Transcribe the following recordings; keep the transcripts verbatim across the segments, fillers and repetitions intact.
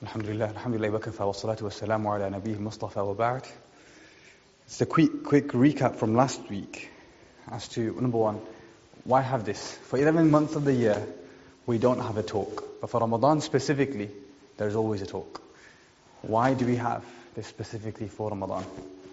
Alhamdulillah, alhamdulillah, wa kafa, wa salatu wa salamu ala nabiyhi Mustafa wa ba'd. It's a quick, quick recap from last week as to, number one, why have this? For eleven months of the year, we don't have a talk. But for Ramadan specifically, there's always a talk. Why do we have this specifically for Ramadan?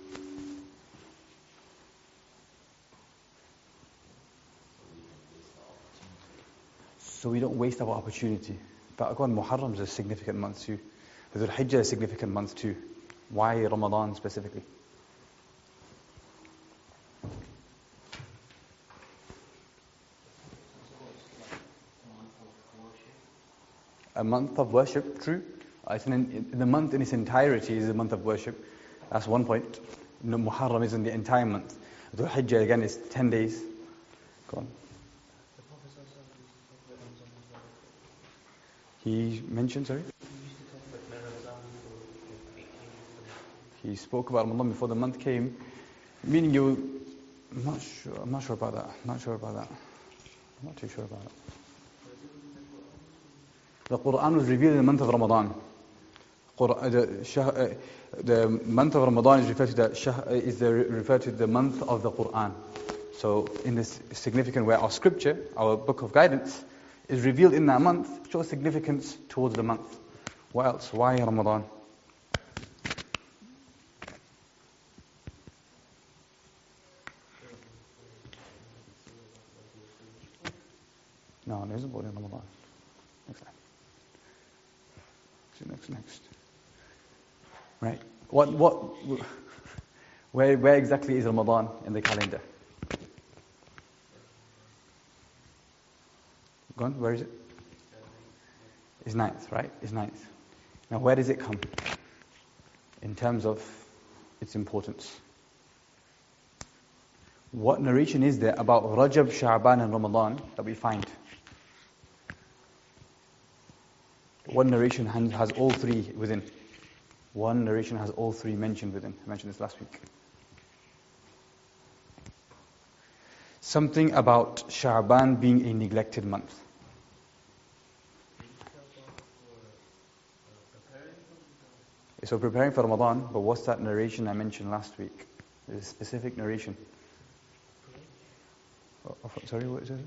So we don't waste our opportunity. But again, Muharram is a significant month too. Dhul Hijjah is a significant month too. Why Ramadan specifically? A month of worship, true. I think the month in its entirety is a month of worship. That's one point. No, Muharram is in the entire month. Dhul Hijjah again is ten days. Go on. He mentioned, sorry? He spoke about Ramadan before the month came, meaning you, I'm not sure, I'm not sure about that, I'm not sure about that. I'm not too sure about it. The Quran was revealed in the month of Ramadan. The, the month of Ramadan is referred to the, is the, referred to the month of the Quran. So in this significant way, our scripture, our book of guidance, is revealed in that month, shows significance towards the month. What else? Why Ramadan? No, there isn't in Ramadan. Next time. Next, next. Right. What, what, where, where exactly is Ramadan in the calendar? Gone? Where is it? It's ninth, right? It's ninth. Now, where does it come in terms of its importance? What narration is there about Rajab, Sha'ban, and Ramadan that we find? One narration has all three within. One narration has all three mentioned within. I mentioned this last week. Something about Sha'ban being a neglected month. So preparing for Ramadan, but what's that narration I mentioned last week? There's a specific narration. Oh, oh, sorry, what is it?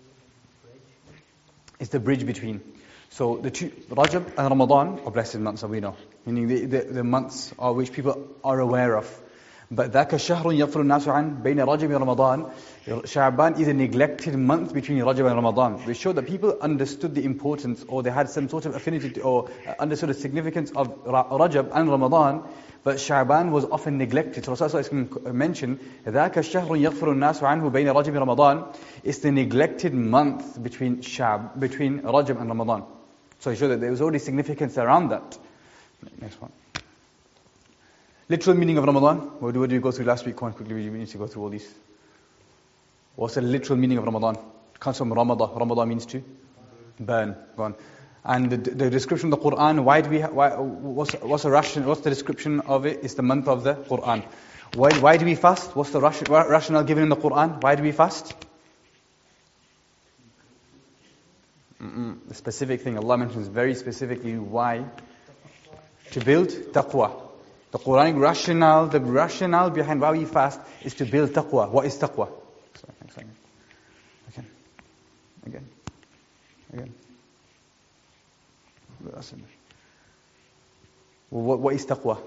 It's the bridge between. So the two, Rajab and Ramadan are blessed months that we know. Meaning the, the, the months are which people are aware of. But ذَاكَ شَهْرٌ يَغْفُلُ النَّاسُ عَنْ بَيْنَ رَجَبِ وَرَمَضَانِ. Sha'ban is a neglected month between Rajab and Ramadan. We show that people understood the importance, or they had some sort of affinity to, or understood the significance of Rajab and Ramadan, but Sha'ban was often neglected. So Rasulullah mentioned, ذَاكَ شَهْرٌ يَغْفُلُ النَّاسُ عَنْهُ بَيْنَ رَجَبِ وَرَمَضَانِ. It's the neglected month between Sha'b, between Rajab and Ramadan. So he showed that there was already significance around that. Next one. Literal meaning of Ramadan. What did we go through last week? Come on, quickly, we need to go through all these. What's the literal meaning of Ramadan? It comes from Ramadan. Ramadan means to burn. Go on. And the, the description of the Quran, why do we, ha- why, what's, what's, the ration, what's the description of it? It's the month of the Quran. Why, why do we fast? What's the ration, rationale given in the Quran? Why do we fast? Mm-mm. The specific thing, Allah mentions very specifically why. To build taqwa. The Quranic rationale, the rationale behind why we fast is to build taqwa. What is taqwa? Sorry, next second. Again. Again. Again. Well, what, what is taqwa?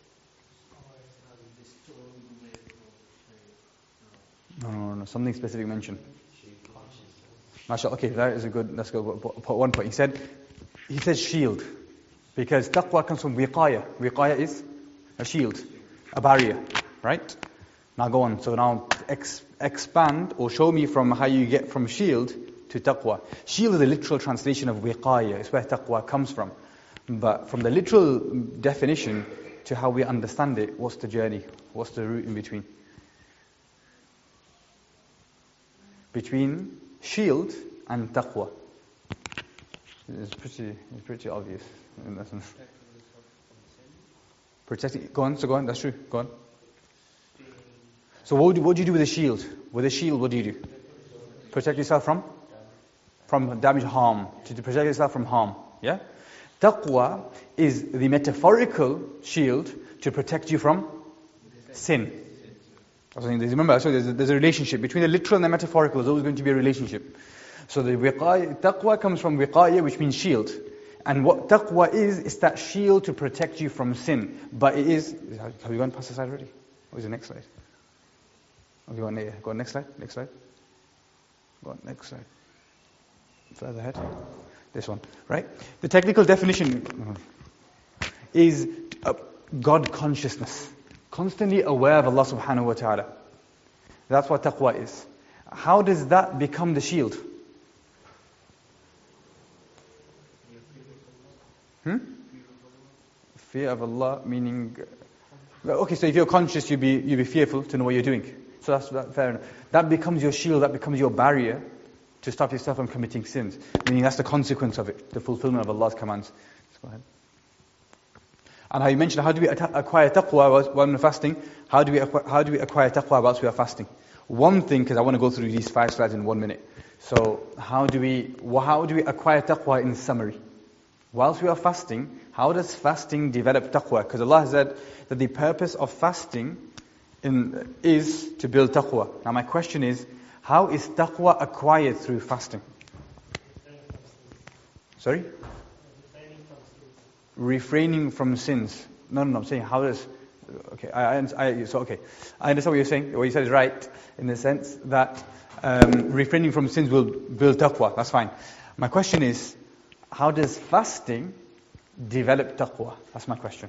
No, no, no, something specific mentioned. MashaAllah, okay, that is a good, that's good. One point. He said, he said shield. Because taqwa comes from wiqaya. Wiqaya is a shield, a barrier, right? Now go on. So now ex- expand or show me from how you get from shield to taqwa. Shield is the literal translation of wiqaya. It's where taqwa comes from. But from the literal definition to how we understand it, what's the journey? What's the route in between? Between shield and taqwa. It's pretty, it's pretty obvious in that sense. Protecting, go on, so go on, that's true, go on. So what do, what do you do with a shield? With a shield, what do you do? Protect yourself from? From damage, harm. To protect yourself from harm, yeah? Taqwa is the metaphorical shield to protect you from sin. I was saying, remember, so there's a, there's a relationship between the literal and the metaphorical. There's always going to be a relationship. So the wiqaya, taqwa comes from wiqaya, which means shield. And what taqwa is, is that shield to protect you from sin. But it is, have you gone past the slide already? What is the next slide? Have you gone, yeah, go on, next slide, next slide. Go on, next slide. Further ahead. This one, right? The technical definition is uh, God consciousness. Constantly aware of Allah subhanahu wa ta'ala. That's what taqwa is. How does that become the shield? Hmm? Fear of Allah, meaning... Okay, so if you're conscious, you'll be, you'll be fearful to know what you're doing. So that's that, fair enough. That becomes your shield, that becomes your barrier to stop yourself from committing sins. Meaning that's the consequence of it, the fulfillment of Allah's commands. Let's go ahead. And how you mentioned, how do we acquire taqwa while we're fasting? How do we acquire, how do we acquire taqwa whilst we are fasting? One thing, because I want to go through these five slides in one minute. So how do we how do we acquire taqwa in summary? Whilst we are fasting, how does fasting develop taqwa? Because Allah said that the purpose of fasting in, is to build taqwa. Now my question is, how is taqwa acquired through fasting? Sorry? Refraining from sins. No, no, no, I'm saying how does... Okay, I, I, so okay. I understand what you're saying. What you said is right, in the sense that um, refraining from sins will build taqwa. That's fine. My question is, how does fasting develop taqwa? That's my question.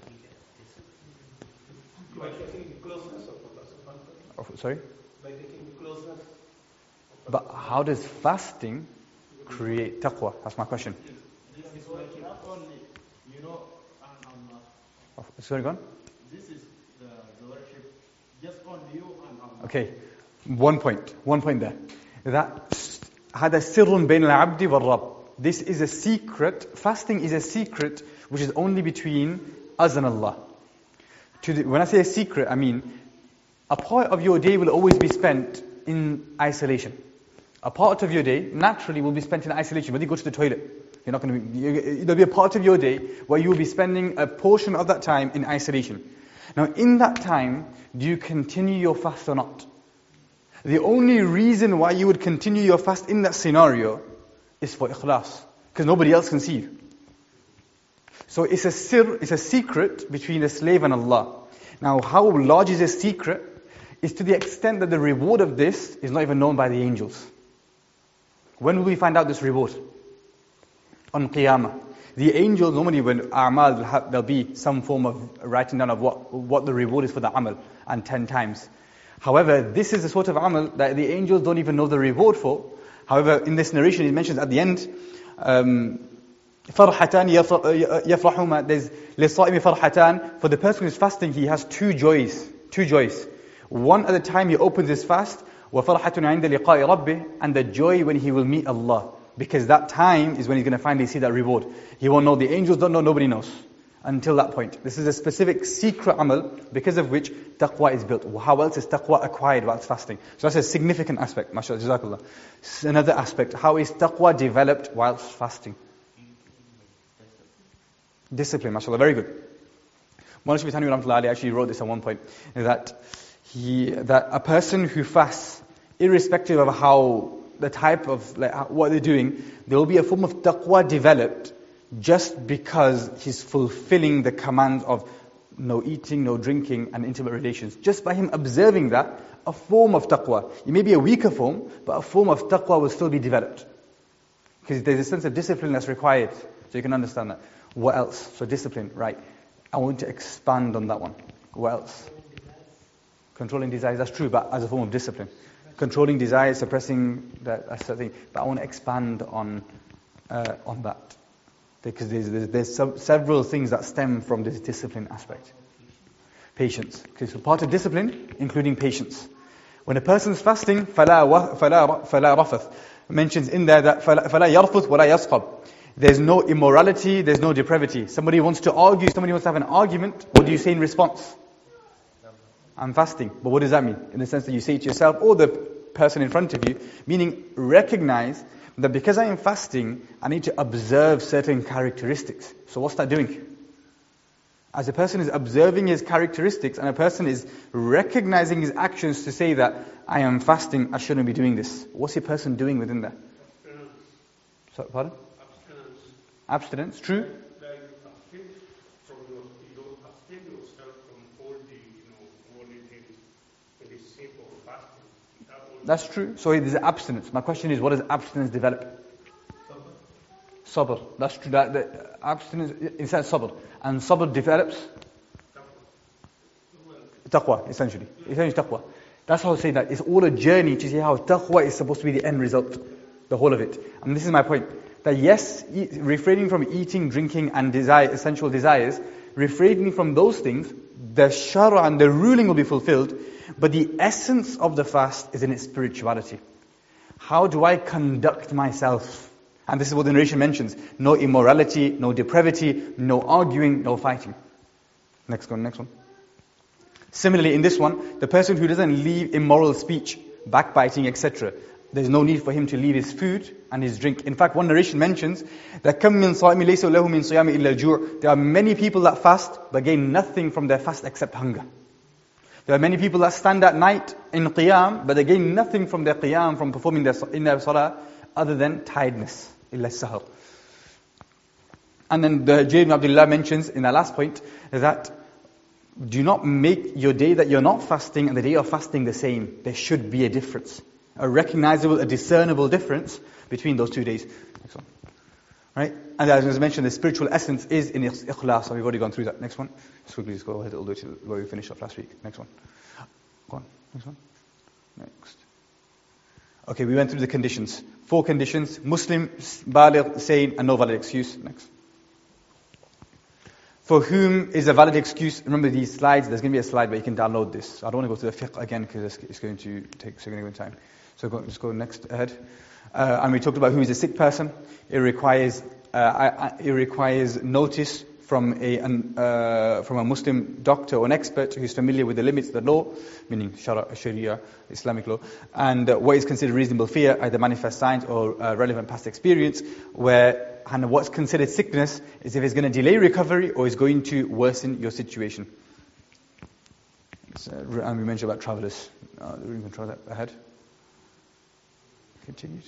By taking the closeness of Allah subhanahu wa ta'ala. Sorry? By taking the closeness. But how does fasting create taqwa? That's my question. This is like not only, you know, and Allah. Sorry, go on. This is the, the worship just on you and Allah. Okay, one point, one point there. That هذا سر بين العبد والرب. This is a secret. Fasting is a secret which is only between us and Allah. To the, when I say a secret, I mean a part of your day will always be spent in isolation. A part of your day naturally will be spent in isolation. When you go to the toilet, you're not going to be. You, there'll be a part of your day where you will be spending a portion of that time in isolation. Now, in that time, do you continue your fast or not? The only reason why you would continue your fast in that scenario is for ikhlas, because nobody else can see you. So it's a sir, it's a secret between the slave and Allah. Now, how large is this secret? Is to the extent that the reward of this is not even known by the angels. When will we find out this reward? On Qiyamah. The angels, normally when a'mal, will have, there'll be some form of writing down of what, what the reward is for the amal, and ten times. However, this is the sort of amal that the angels don't even know the reward for. However, in this narration, it mentions at the end, um, فرحتان يفرحهما. There's للصائم فرحتان. For the person who's fasting, he has two joys. Two joys. One at the time he opens his fast, وَفَرْحَةٌ عِنْدَ لِقَاءِ رَبِّهِ, and the joy when he will meet Allah. Because that time is when he's going to finally see that reward. He won't know, the angels don't know, nobody knows. Until that point. This is a specific secret amal, because of which taqwa is built. How else is taqwa acquired whilst fasting? So that's a significant aspect. MashaAllah, Jazakallah. Another aspect, how is taqwa developed whilst fasting? Discipline, mashallah, very good. Mawlana Shaykh Thani Rahmatullah Alayhi actually wrote this at one point, that he that a person who fasts, irrespective of how the type of like what they're doing, there will be a form of taqwa developed just because he's fulfilling the commands of no eating, no drinking, and intimate relations. Just by him observing that, a form of taqwa. It may be a weaker form, but a form of taqwa will still be developed. Because there's a sense of discipline that's required. So you can understand that. What else? So discipline, right. I want to expand on that one. What else? Controlling desires, that's true, but as a form of discipline. Controlling desires, suppressing that, that's the thing. But I want to expand on uh, on that. Because there's, there's, there's some, several things that stem from this discipline aspect. Patience. Okay, so part of discipline, including patience. When a person's fasting, فَلَا فَلَا فَلَا رَفَث, mentions in there that فَلَا يَرْفُث وَلَا يَصْخَبْ. There's no immorality, there's no depravity. Somebody wants to argue, somebody wants to have an argument, what do you say in response? I'm fasting. But what does that mean? In the sense that you say it to yourself or the person in front of you, meaning recognize that because I am fasting, I need to observe certain characteristics. So what's that doing? As a person is observing his characteristics and a person is recognizing his actions to say that I am fasting, I shouldn't be doing this. What's a person doing within that? Abstinence. So, pardon? Abstinence. Abstinence, true. Like abstain from your, you know, abstain yourself from all the, you know, all the things in the shape of fasting. That will That's true. So it is abstinence. My question is, what does abstinence develop? Sabr. That's true. That, that abstinence inside sabr. And sabr develops taqwa, essentially. Essentially taqwa. That's how I say that. It's all a journey to see how taqwa is supposed to be the end result. The whole of it. And this is my point. That yes, e- refraining from eating, drinking and desire, essential desires, refraining from those things, the shara and the ruling will be fulfilled, but the essence of the fast is in its spirituality. How do I conduct myself? And this is what the narration mentions. No immorality, no depravity, no arguing, no fighting. Next one, next one. Similarly, in this one, the person who doesn't leave immoral speech, backbiting, et cetera, there's no need for him to leave his food and his drink. In fact, one narration mentions that كَم مِّن صَائِمٍ لَيْسَ لَهُ مِّن صِيَامِ إِلَّا الْجُوعِ. There are many people that fast but gain nothing from their fast except hunger. There are many people that stand at night in qiyam, but they gain nothing from their qiyam, from performing their in their salah, other than tiredness. Illa sahar. And then the Jarir ibn Abdullah mentions in the last point that do not make your day that you're not fasting and the day you're fasting the same. There should be a difference. A recognizable, a discernible difference between those two days. Next one. Right? And as I mentioned, the spiritual essence is in ikhlas. So we've already gone through that. Next one. Just quickly just go ahead all the way to where we finished off last week. Next one. Go on. Next one. Next. Okay, we went through the conditions. Four conditions. Muslim, baligh, sane, and no valid excuse. Next. For whom is a valid excuse? Remember these slides. There's going to be a slide, but you can download this. I don't want to go through the fiqh again because it's going to take significant time. So go, just go next ahead. Uh, and we talked about who is a sick person. It requires uh, I, I, it requires notice from a an, uh, from a Muslim doctor or an expert who's familiar with the limits of the law, meaning Shara, Sharia, Islamic law, and uh, what is considered reasonable fear, either manifest signs or uh, relevant past experience, where and what's considered sickness is if it's going to delay recovery or is going to worsen your situation. So, and we mentioned about travelers. Uh, we can try that ahead. Continued.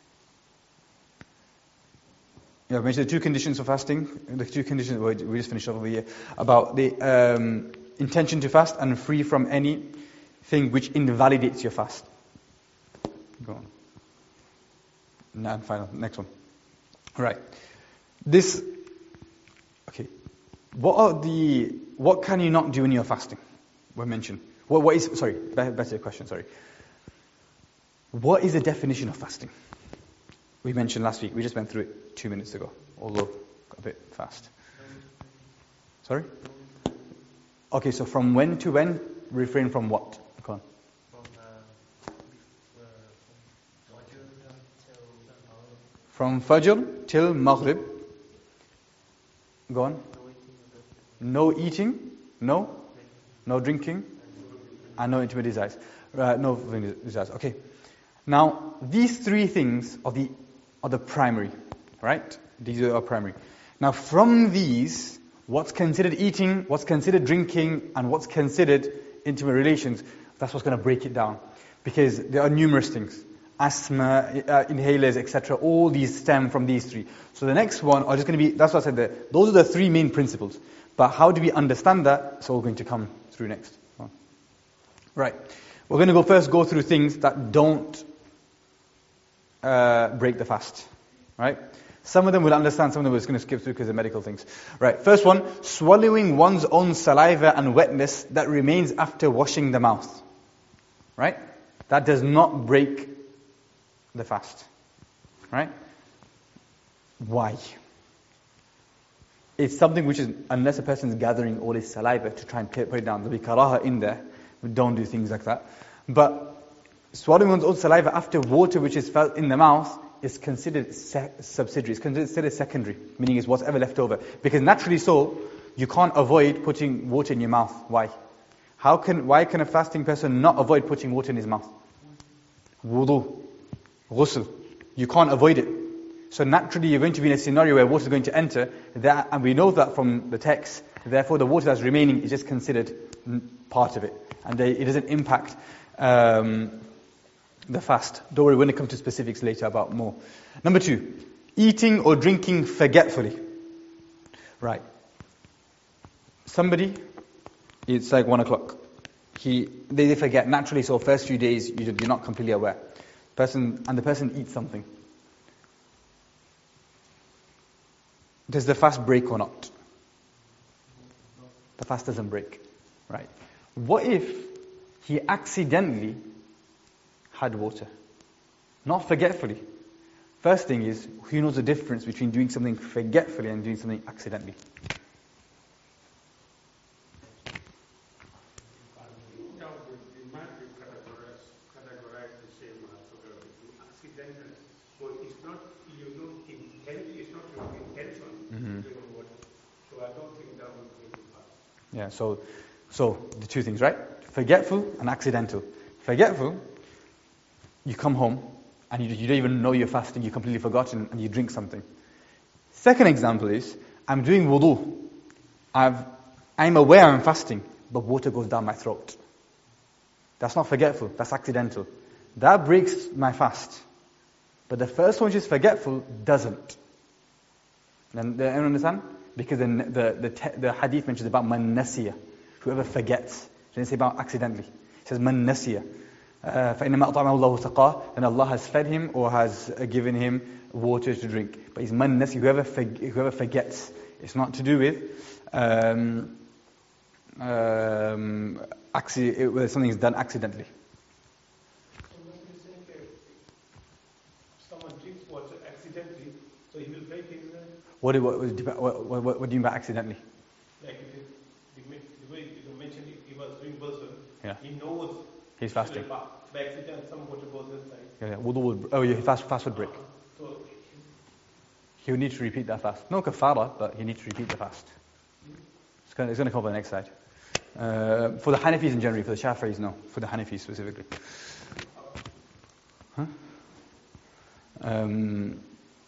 Yeah, I mentioned the two conditions for fasting. The two conditions, we just finished off over here, about the um, intention to fast and free from anything which invalidates your fast. Go on. Now, final, next one. Right. This, okay. What are the, what can you not do when you're fasting? We mentioned. What, what is, sorry, better question, sorry. What is the definition of fasting? We mentioned last week, we just went through it two minutes ago, although a bit fast. Sorry? Okay, so from when to when, refrain from what? Come on. From Fajr till Maghrib. Go on. No eating, no, no drinking, and no intimate desires. Uh, no desires. Okay. Now, these three things are the are the primary, right? These are primary. Now, from these, what's considered eating, what's considered drinking, and what's considered intimate relations, that's what's going to break it down. Because there are numerous things. Asthma, uh, inhalers, et cetera. All these stem from these three. So the next one are just going to be, that's what I said there. Those are the three main principles. But how do we understand that? It's all going to come through next. Right. We're going to go first go through things that don't uh, break the fast. Right? Some of them will understand, some of them we're just going to skip through because they're medical things. Right. First one, swallowing one's own saliva and wetness that remains after washing the mouth. Right? That does not break the fast. Right? Why? It's something which is, unless a person is gathering all his saliva to try and put it down, there'll be karaha in there. We don't do things like that. But swallowing one's own saliva after water which is felt in the mouth is considered se- subsidiary, it's considered secondary, meaning it's whatever left over. Because naturally so, you can't avoid putting water in your mouth. Why? How can, why can a fasting person not avoid putting water in his mouth? Wudu, ghusl. You can't avoid it. So naturally you're going to be in a scenario where water is going to enter, that, and we know that from the text, therefore the water that's remaining is just considered part of it. And they, it doesn't impact um, the fast. Don't worry, when it comes to specifics later about more. Number two, eating or drinking forgetfully. Right. Somebody, it's like one o'clock. He, they, they forget naturally, so first few days you, you're not completely aware. Person, and the person eats something. Does the fast break or not? The fast doesn't break. Right. What if he accidentally had water? Not forgetfully. First thing is, who knows the difference between doing something forgetfully and doing something accidentally? Now, the might be categorized, categorized the same as uh, accidental. So it's not, you know, intent, it's not your intention Mm-hmm. to drink water. So I don't think that would be the fast. Yeah, so so the two things, right? Forgetful and accidental. Forgetful, you come home and you, you don't even know you're fasting, you've completely forgotten and you drink something. Second example is, I'm doing wudu. I've, I'm aware I'm fasting, but water goes down my throat. That's not forgetful, that's accidental. That breaks my fast. But the first one, which is forgetful, doesn't. And, anyone understand? Because the the the, te- the hadith mentions about man nasiya, whoever forgets. It doesn't say about accidentally. It says man nasiya. فَإِنَّمَا أَطْعَمَهُ اللَّهُ سَقَاهُ, then Allah has fed him or has given him water to drink. But he's man nasiya, whoever forg- whoever forgets. It's not to do with um, um, acci- whether something is done accidentally. So when you say if someone drinks water accidentally, so he will break his uh, What do, what, what, what, what, what do you mean by accidentally? like it is, the, the way you mentioned he was doing wudu, Yeah. he knows He's fasting. by accident some water goes inside. Yeah, yeah. Wudu would, oh, yeah, fast, fast would break. So He would need to repeat that fast. No kafara, but he needs to repeat the fast. It's going, to, it's going to come up on the next slide. Uh, for the Hanafis in general, for the Shafi'is, no. For the Hanafis specifically. Huh? Um,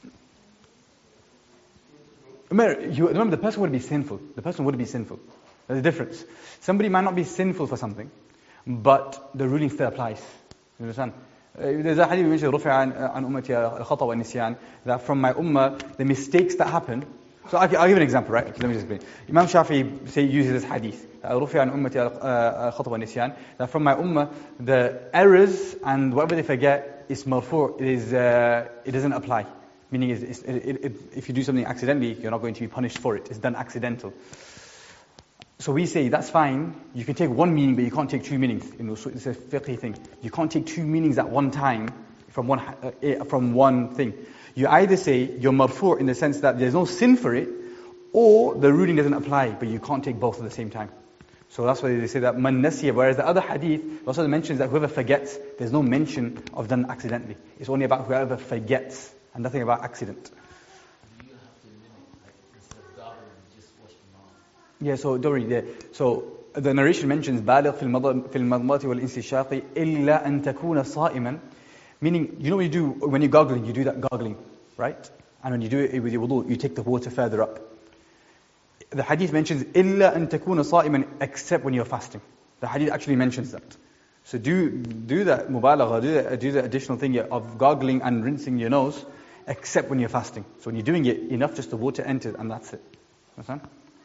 remember, you, remember, the person would be sinful. The person would be sinful. There's a difference. Somebody might not be sinful for something, but the ruling still applies. You understand? Uh, there's a hadith mentioned, رُفِعَ عَنْ أُمَّتِي الْخَطَأ وَالنِّسْيَانِ, that from my ummah, the mistakes that happen. So I'll, I'll give an example, right? Let me just explain. Imam Shafi'i say, uses this hadith, رُفِعَ عَنْ أُمَّتِي الْخَطَأ وَالنِّسْيَانِ, that from my ummah, the errors and whatever they forget is marfu', it, is, uh, it doesn't apply. Meaning, it's, it's, it, it, it, if you do something accidentally, you're not going to be punished for it. It's done accidental. So we say, that's fine, you can take one meaning, but you can't take two meanings. You know, so it's a fiqhi thing. You can't take two meanings at one time from one uh, from one thing. You either say, you're marfu' in the sense that there's no sin for it, or the ruling doesn't apply, but you can't take both at the same time. So that's why they say that man nasiya, whereas the other hadith also mentions that whoever forgets, there's no mention of done accidentally. It's only about whoever forgets, and nothing about accident. Yeah, so don't worry. Yeah. So the narration mentions بالغ في المضمضة في المضمضة والاستنشاق إلا أن تكون صائما, meaning, you know when you do when you're gargling, you do that gargling, right? And when you do it with your wudu, you take the water further up. The hadith mentions إلا أن تكون صائما, except when you're fasting. The hadith actually mentions that. So do do that mubalagha, do that, do the additional thing of gargling and rinsing your nose, except when you're fasting. So when you're doing it, enough just the water enters and that's it. Understand?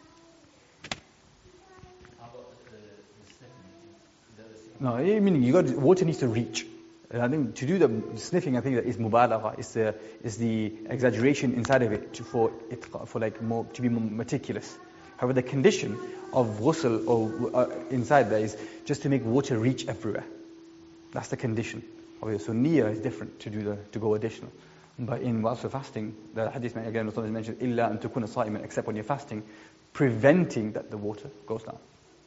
No, I mean, you got water needs to reach. And I think to do the sniffing, I think that is mubalagha, is the is the exaggeration inside of it to, for it for like more to be more meticulous. However, the condition of ghusl or uh, inside there is just to make water reach everywhere. That's the condition. Okay, so niyyah is different to do the to go additional. But in whilst we're fasting, the hadith again is mentioned illa an takuna sa'iman, except when you're fasting, preventing that the water goes down.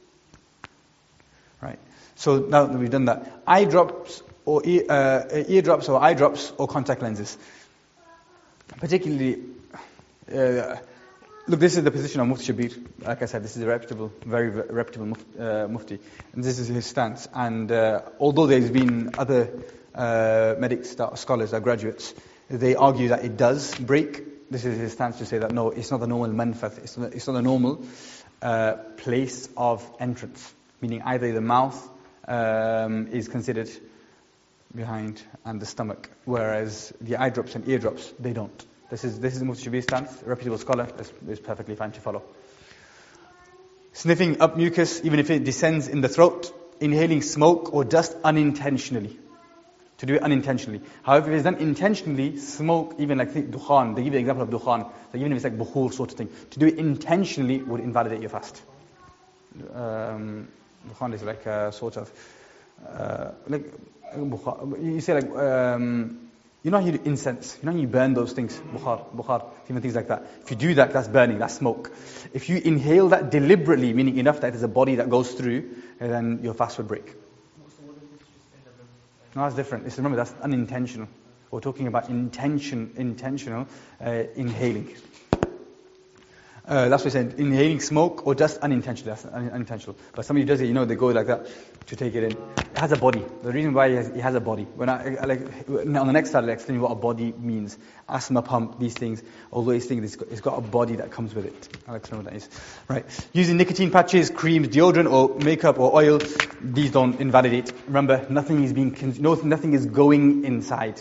Right. So now that we've done that, eye drops or ear, uh, ear drops or eye drops or contact lenses. Particularly, uh, look, this is the position of Mufti Shabir. Like I said, this is a reputable, very reputable mufti, uh, mufti, and this is his stance. And uh, although there's been other uh, medics, that scholars, that graduates, they argue that it does break. This is his stance to say that no, it's not the normal manfath, it's not, it's not the normal uh, place of entrance. Meaning either the mouth um, is considered behind and the stomach, whereas the eye drops and ear drops, they don't. This is this is Mufti Shabir's stance, a reputable scholar, is, is perfectly fine to follow. Sniffing up mucus, even if it descends in the throat, inhaling smoke or dust unintentionally. To do it unintentionally. However, if it's done intentionally, smoke, even like dukhan, they give you an example of dukhan, like even if it's like bukhur sort of thing, to do it intentionally would invalidate your fast. Um, dukhan is like a sort of, uh, like, you say like, um, you know how you do incense, you know how you burn those things, bukhar, bukhar, even things like that. If you do that, that's burning, that's smoke. If you inhale that deliberately, meaning enough that there's a body that goes through, then your fast would break. No, that's different. It's, remember, that's unintentional. We're talking about intention, intentional uh, inhaling. Uh, that's what he said. Inhaling smoke or just unintentional. That's un- unintentional. But somebody does it, you know, they go like that to take it in. It has a body. The reason why it has, it has a body. When I, I like on the next slide, I'll explain what a body means. Asthma pump, these things. Although these things, it's got, it's got a body that comes with it. I'll explain what that is. Right. Using nicotine patches, creams, deodorant, or makeup or oil, these don't invalidate. Remember, nothing is being, no, nothing is going inside.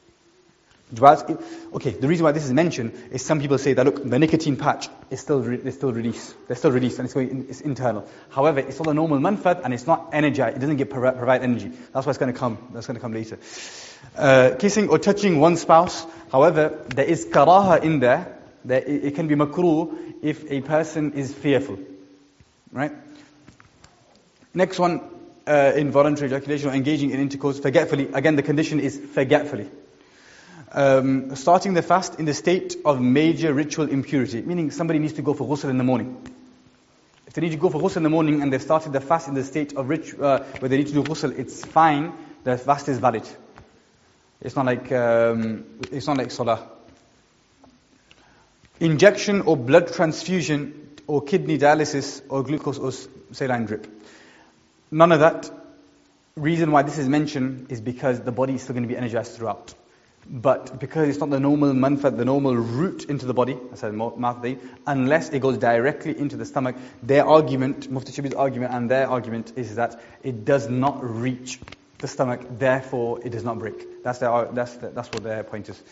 Okay, the reason why this is mentioned is some people say that look, the nicotine patch is still re- is still released, they're still released, and it's going, in, it's internal. However, it's not a normal manfaat, and it's not energized. It doesn't get provide, provide energy. That's what's going to come. That's going to come later. Uh, kissing or touching one spouse. However, there is karaha in there. There it, it can be makruh if a person is fearful, right? Next one, uh, involuntary ejaculation or engaging in intercourse forgetfully. Again, the condition is forgetfully. Um, starting the fast in the state of major ritual impurity, meaning somebody needs to go for ghusl in the morning. If they need to go for ghusl in the morning and they've started the fast in the state of rich, uh, where they need to do ghusl, it's fine. The fast is valid. It's not like um, it's not like salah. Injection or blood transfusion or kidney dialysis or glucose or saline drip. None of that. Reason why this is mentioned is because the body is still going to be energized throughout. But because it's not the normal manfaat, the normal route into the body, I said mouth day, unless it goes directly into the stomach, their argument, Mufti Shabir's argument and their argument is that it does not reach the stomach, therefore it does not break. That's their, that's the, that's what their point is.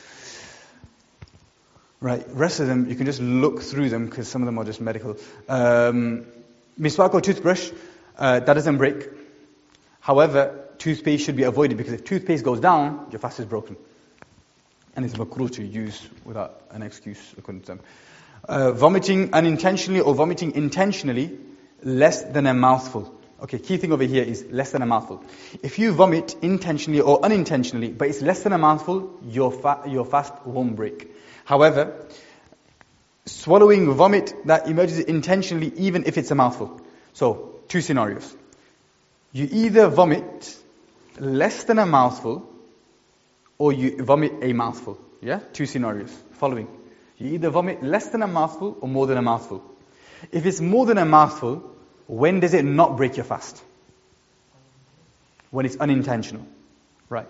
Right, rest of them, you can just look through them because some of them are just medical. Um, miswak or toothbrush, uh, that doesn't break. However, toothpaste should be avoided because if toothpaste goes down, your fast is broken. And it's makruh to use without an excuse, according to them. Uh, vomiting unintentionally or vomiting intentionally, less than a mouthful. Okay, key thing over here is less than a mouthful. If you vomit intentionally or unintentionally, but it's less than a mouthful, your, fa- your fast won't break. However, swallowing vomit that emerges intentionally, even if it's a mouthful. So, two scenarios. You either vomit less than a mouthful, or you vomit a mouthful. Yeah? Two scenarios. Following. You either vomit less than a mouthful or more than a mouthful. If it's more than a mouthful, when does it not break your fast? When it's unintentional. Right.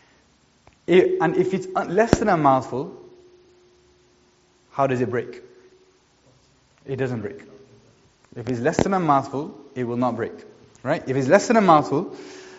It, and if it's less than a mouthful, how does it break? It doesn't break. If it's less than a mouthful, it will not break. Right? If it's less than a mouthful,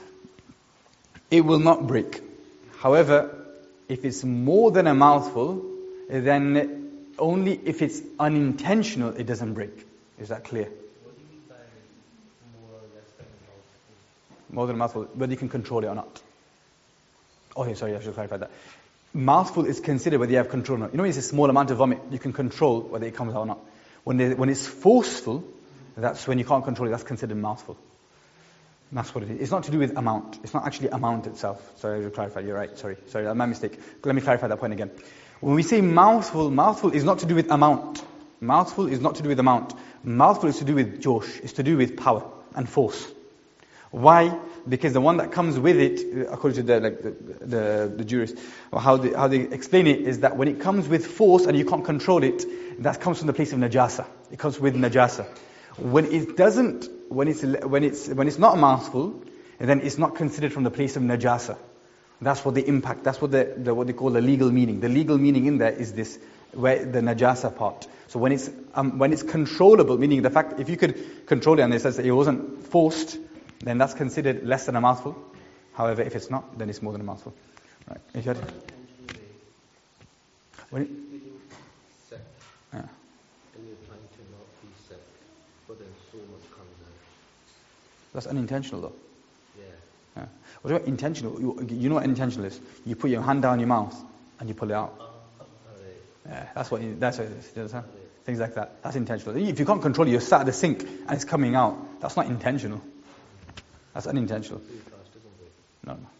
it will not break. However, if it's more than a mouthful, then only if it's unintentional, it doesn't break. Is that clear? What do you mean by more or less than a mouthful? More than a mouthful, whether you can control it or not. Okay, sorry, I should clarify that. Mouthful is considered whether you have control or not. You know, it's a small amount of vomit, you can control whether it comes out or not. When, they, when it's forceful, that's when you can't control it, that's considered mouthful. That's what it is. It's not to do with amount. It's not actually amount itself. Sorry, to clarify. You're right. Sorry. Sorry, that's my mistake. Let me clarify that point again. When we say mouthful, mouthful is not to do with amount. Mouthful is not to do with amount. Mouthful is to do with josh. It's to do with power and force. Why? Because the one that comes with it, according to the like the the, the jurists, or how they how they explain it, is that when it comes with force and you can't control it, that comes from the place of najasa. It comes with najasa. When it doesn't, when it's when it's when it's not a mouthful, then it's not considered from the place of najasa. That's what the impact, that's what the, the what they call the legal meaning. The legal meaning in there is this, where the najasa part. So when it's um, when it's controllable, meaning the fact if you could control it and it says that it wasn't forced, then that's considered less than a mouthful. However, if it's not, then it's more than a mouthful. Right? If you had, when it, Sick, yeah. and you're trying to not be sick, but then so much comes out. That's unintentional though. Yeah. Yeah. What about intentional? You, you know what intentional is? You put your hand down your mouth and you pull it out. Uh, uh, alright. Yeah, that's what you, that's what it is. Do you understand? Alright. Things like that. That's intentional. If you can't control it, you're sat at the sink and it's coming out. That's not intentional. That's unintentional. Too fast, isn't it? No, no.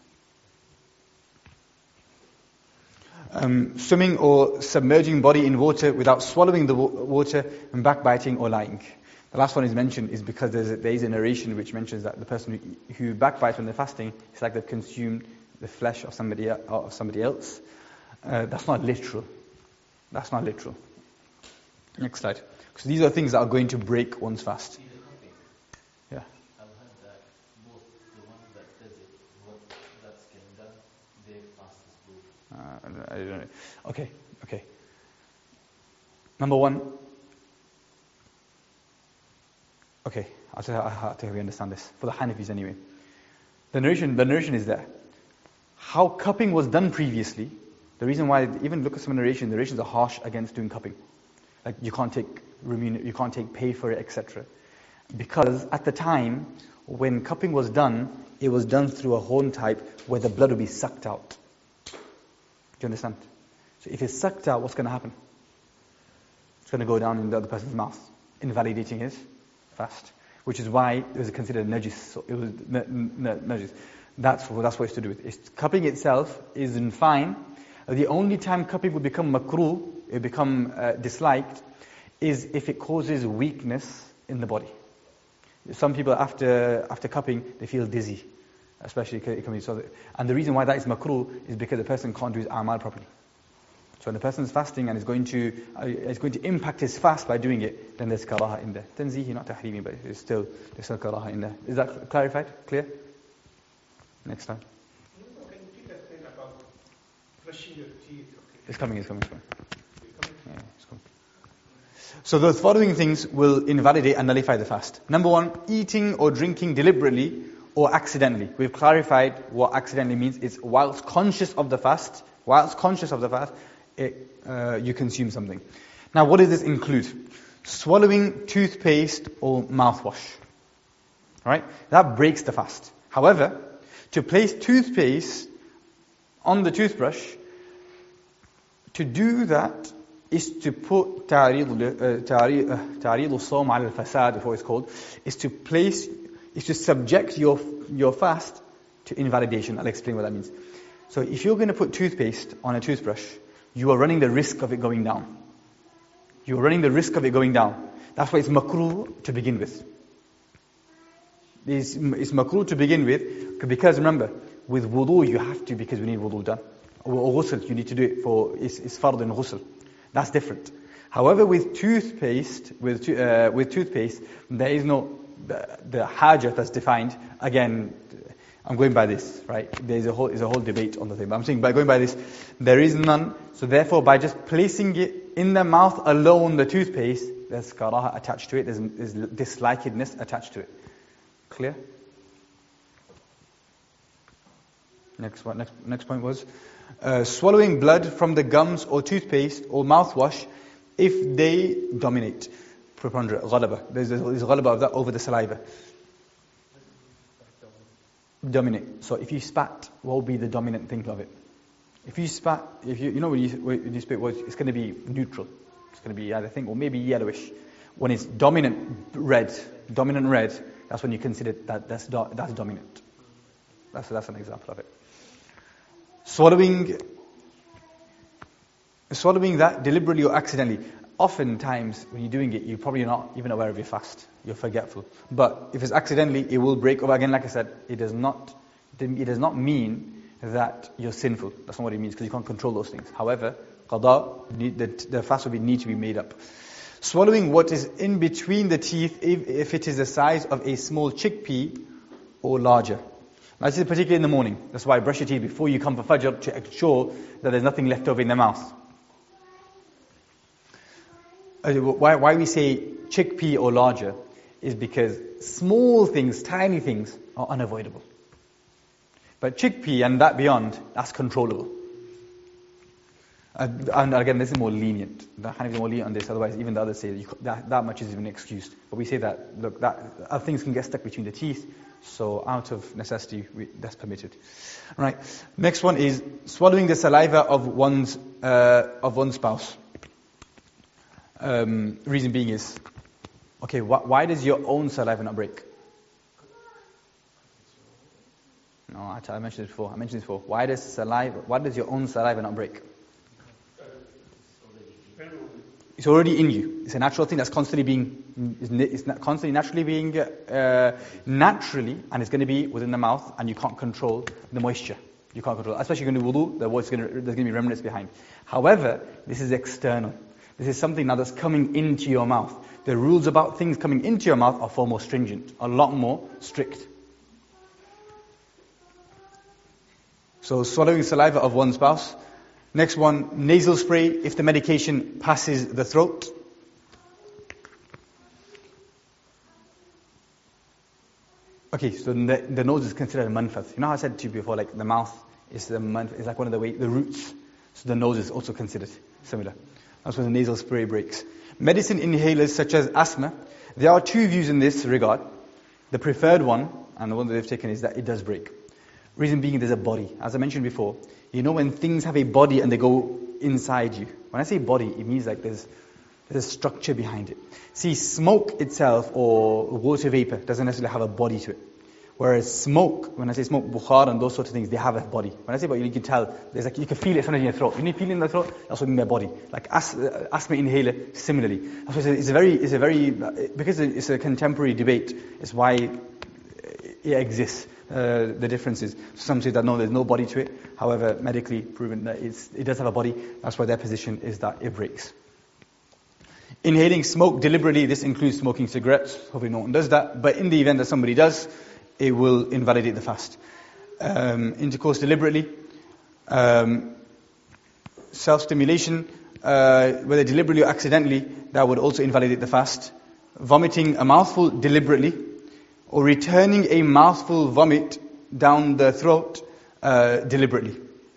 Um, swimming or submerging body in water without swallowing the wa- water and backbiting or lying. The last one is mentioned is because there's a, there is a narration which mentions that the person who, who backbites when they're fasting, it's like they've consumed the flesh of somebody el- of somebody else. Uh, that's not literal. That's not literal. Next slide. So these are things that are going to break one's fast. See the cupping. Yeah. I've heard that both the one that does it, what that's getting done, they fast is good. Uh, I don't know. Okay, okay. Number one. Okay, I'll tell you how to we understand this. For the Hanafis anyway. The narration, the narration is there. How cupping was done previously, the reason why, even look at some narration, the narrations are harsh against doing cupping. Like you can't take remun- you can't take pay for it, et cetera. Because at the time, when cupping was done, it was done through a horn type where the blood would be sucked out. Do you understand? So if it's sucked out, what's going to happen? It's going to go down in the other person's mouth, invalidating his fast. Which is why it was considered najis. So it was n- n- najis. That's what, that's what it's to do with. It's, cupping itself isn't fine. The only time cupping will become makruh, it will become uh, disliked, is if it causes weakness in the body. Some people after after cupping, they feel dizzy, especially it can be so. And the reason why that is makruh is because the person can't do his a'mal properly. So when the person is fasting and is going to uh, is going to impact his fast by doing it, then there's karaha in there. Tanzihi, not tahrimi, but it's still there's still karaha in there. Is that clarified? Clear? Next time. You know, can you keep that thing about brushing your teeth? Okay. It's coming. It's coming. It's coming. It's coming. Yeah, it's coming. So the following things will invalidate and nullify the fast. Number one, eating or drinking deliberately or accidentally. We've clarified what accidentally means. It's whilst conscious of the fast, whilst conscious of the fast, it, uh, you consume something. Now, what does this include? Swallowing toothpaste or mouthwash. Right? That breaks the fast. However, to place toothpaste on the toothbrush, to do that is to put ta'rid al-sawm al-fasad, before it's called, is to place, is to subject your your fast to invalidation. I'll explain what that means. So if you're going to put toothpaste on a toothbrush, you are running the risk of it going down. You are running the risk of it going down. That's why it's makruh to begin with. It's, it's makruh to begin with, because remember, with wudu you have to, because we need wudu done. Or ghusl, you need to do it for, it's, it's fard and ghusl. That's different. However, with toothpaste, with uh, with toothpaste, there is no, the, the hajat that's defined. Again, I'm going by this, right? There's a whole, there's a whole debate on the thing. But I'm saying by going by this, there is none. So therefore, by just placing it in the mouth alone, the toothpaste, there's karaha attached to it. There's, there's dislikedness attached to it. Clear? Next one. Next next point was uh, swallowing blood from the gums or toothpaste or mouthwash if they dominate, preponderate, ghalaba. There's there's ghalaba of that over the saliva. Dominate. So if you spat, what will be the dominant thing of it? If you spat, if you you know when you when you spit, well, it's going to be neutral. It's going to be either thing or maybe yellowish. When it's dominant red, dominant red, that's when you consider that that's do, that's dominant. That's that's an example of it. Swallowing, swallowing that deliberately or accidentally. Oftentimes, when you're doing it, you're probably not even aware of your fast. You're forgetful. But if it's accidentally, it will break. Again, like I said, it does not, it does not mean that you're sinful. That's not what it means, because you can't control those things. However, qada, need, the, the fast will be, need to be made up. Swallowing what is in between the teeth, if, if it is the size of a small chickpea or larger. This is particularly in the morning. That's why brush your teeth before you come for Fajr to ensure that there's nothing left over in the mouth. Uh, Why, why we say chickpea or larger is because small things, tiny things, are unavoidable. But chickpea and that beyond, that's controllable. Uh, and again, this is more lenient. The Hanafis are more lenient on this. Otherwise, even the others say you, that that much is even excused. But we say that look, that other things can get stuck between the teeth. So out of necessity, we, that's permitted. Right. Next one is swallowing the saliva of one's uh, of one's spouse. Um, reason being is, okay, wh- why does your own saliva not break? No, I, I mentioned it before. I mentioned it before. Why does saliva? Why does your own saliva not break? It's already in you. It's a natural thing that's constantly being, it's constantly naturally being, uh, naturally, and it's going to be within the mouth, and you can't control the moisture. You can't control, especially when you wudu, the voice is going to, there's going to be remnants behind. However, this is external. This is something now that's coming into your mouth. The rules about things coming into your mouth are far more stringent, a lot more strict. So swallowing saliva of one's spouse. Next one, nasal spray if the medication passes the throat. Okay, so the, the nose is considered a manfath. You know how I said to you before, like the mouth is the manfath, is like one of the way, the roots. So the nose is also considered similar. That's where the nasal spray breaks. Medicine inhalers such as asthma, there are two views in this regard. The preferred one, and the one that they've taken, is that it does break. Reason being, there's a body. As I mentioned before, you know when things have a body and they go inside you. When I say body, it means like there's there's a structure behind it. See, smoke itself or water vapor doesn't necessarily have a body to it. Whereas smoke, when I say smoke, bukhar and those sorts of things, they have a body. When I say body, you can tell, there's like, you can feel it sometimes in your throat. When you feel it in the throat, that's what in their body. Like as, uh, asthma inhaler, similarly. That's why it's a very, it's a very, because it's a contemporary debate, it's why it exists. Uh, the differences. Some say that no, there's no body to it. However, medically proven that it's, it does have a body. That's why their position is that it breaks. Inhaling smoke deliberately, this includes smoking cigarettes. Hopefully no one does that. But in the event that somebody does, it will invalidate the fast. Um, intercourse deliberately. Um, self-stimulation, uh, whether deliberately or accidentally, that would also invalidate the fast. Vomiting a mouthful deliberately, or returning a mouthful vomit down the throat uh, deliberately.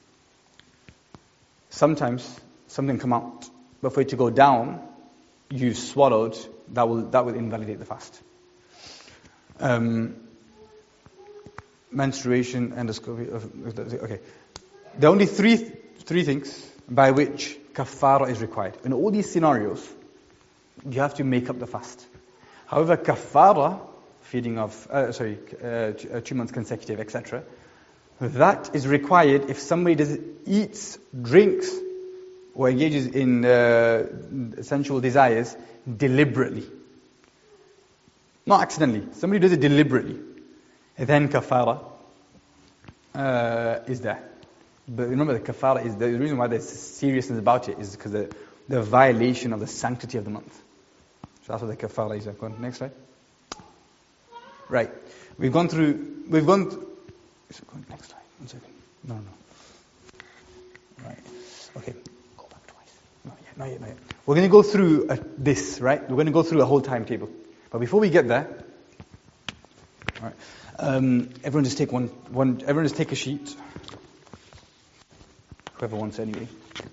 Sometimes something come out, but for it to go down, you swallowed, that will that will invalidate the fast. Um, menstruation, endoscopy. Okay, there are only three three things by which kafara is required. In all these scenarios, you have to make up the fast. However, kafara, feeding of, uh, sorry, uh, two, uh, two months consecutive, et cetera. That is required if somebody does eats, drinks, or engages in uh, sensual desires deliberately. Not accidentally. Somebody does it deliberately. Then kafara uh, is there. But remember, the kafara is, the reason why there's seriousness about it is because the, the violation of the sanctity of the month. So that's what the kafara is. Go on, next slide. Right. We've gone through, we've gone, th- next slide, one second. No, no. Right. Okay. Go back twice. Not yet, not yet, not yet. We're going to go through uh, this, right? We're going to go through a whole timetable. But before we get there, all right, um, everyone just take one, one, everyone just take a sheet. Whoever wants anyway.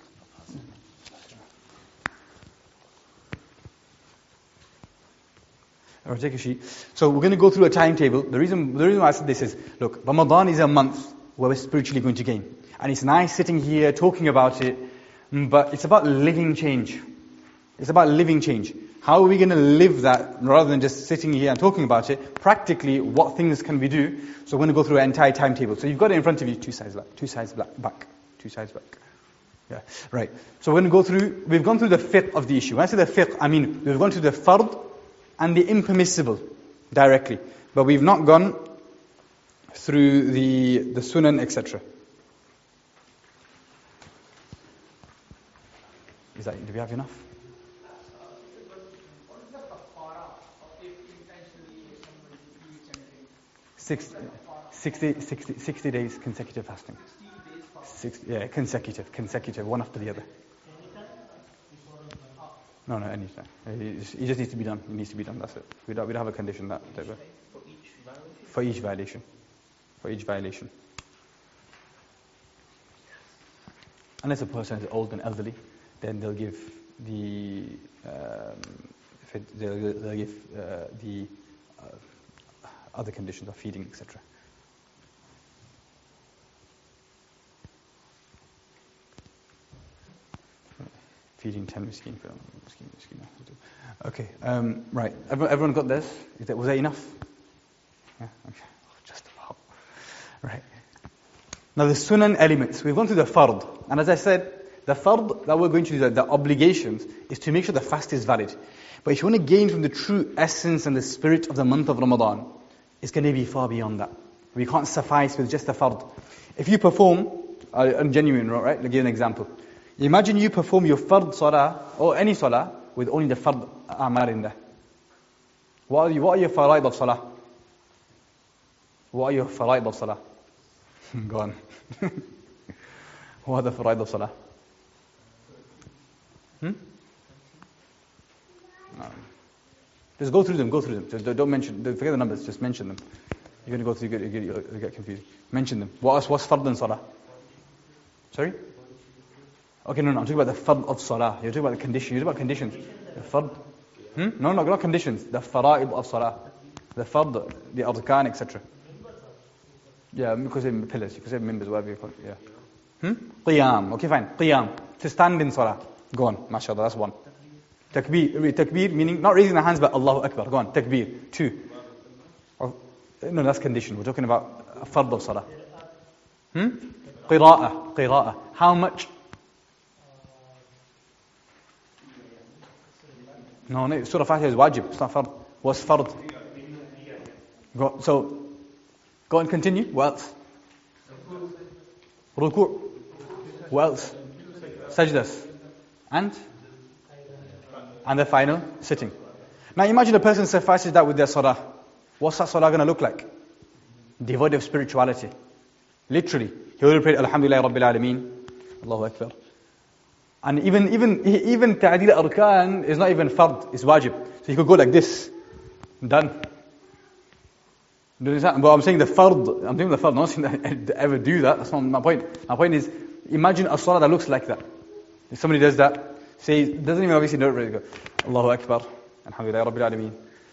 Or take a sheet. So we're going to go through a timetable. The reason, the reason why I said this is, look, Ramadan is a month where we're spiritually going to gain. And it's nice sitting here talking about it, but it's about living change. It's about living change. How are we going to live that rather than just sitting here and talking about it? Practically, what things can we do? So we're going to go through an entire timetable. So you've got it in front of you, two sides back, two sides back, back, two sides back. Yeah, right. So we're going to go through, we've gone through the fiqh of the issue. When I say the fiqh, I mean, we've gone through the fard and the impermissible directly. But we've not gone through the, the sunan, et cetera. Is that, do we have enough? What is the kafara if intentionally somebody eats anything? Six. Kafara. sixty, sixty, sixty days consecutive fasting. sixty, yeah, consecutive, consecutive, one after the other. No, no, anytime. He just, he just needs to be done. It needs to be done. That's it. We don't, we don't have a condition that. that For each violation? For each violation. For each violation. Unless a person is old and elderly, then they'll give the um, if it, they'll, they'll give uh, the uh, other conditions of feeding, et cetera. Feeding ten miskin. miskin, miskin. Okay, um, right. Everyone, everyone got this? Is that, was that enough? Yeah. Okay. Oh, just about. Right. Now the sunan elements. We've gone through the fard, and as I said, the fard that we're going to do, the, the obligations, is to make sure the fast is valid. But if you want to gain from the true essence and the spirit of the month of Ramadan, it's going to be far beyond that. We can't suffice with just the fard. If you perform, uh, I'm genuine, right? I'll give you an example. Imagine you perform your fard salah, or any salah, with only the fard a'mal in there. What are, you, what are your faraid of salah? What are your faraid of salah? Go on. What are the faraid of salah? Hmm? No. Just go through them, go through them. Just don't mention, don't forget the numbers, just mention them. You're going to go through, you get, you get confused. Mention them. What, what's fard in salah? Sorry? Okay, no, no, I'm talking about the fard of salah. You're talking about the condition. You're talking about conditions. The fard. Hmm? No, no, not conditions. The fara'id of salah. The fard, the arkan, et cetera. Yeah, because they're pillars. You can say members, whatever you call it. Yeah. Hmm? Qiyam. Okay, fine. Qiyam. To stand in salah. Go on. MashaAllah, that's one. Takbir. Takbir meaning not raising the hands, but Allahu Akbar. Go on. Takbir. Two. Oh, no, that's condition. We're talking about a fard of salah. Hmm? Qira'ah. Qira'ah. How much? No, no, Surah Fatiha is wajib, it's not fard. What's fard? Go, so, go and continue. What else? Ruku'. What else? Sajdas. And? And the final sitting. Now imagine a person suffices that with their salah. What's that salah going to look like? Devoid of spirituality. Literally. He will pray, Alhamdulillah Rabbil Alameen. Allahu Akbar. And even even even ta'dil arkan is not even fard, it's wajib. So you could go like this. Done. But I'm saying the fard, I'm saying the fard, I'm not saying that I ever do that. That's not my point. My point is, imagine a salah that looks like that. If somebody does that, say, doesn't even obviously know it really go, Allahu Akbar, Alhamdulillah Rabbil Alameen.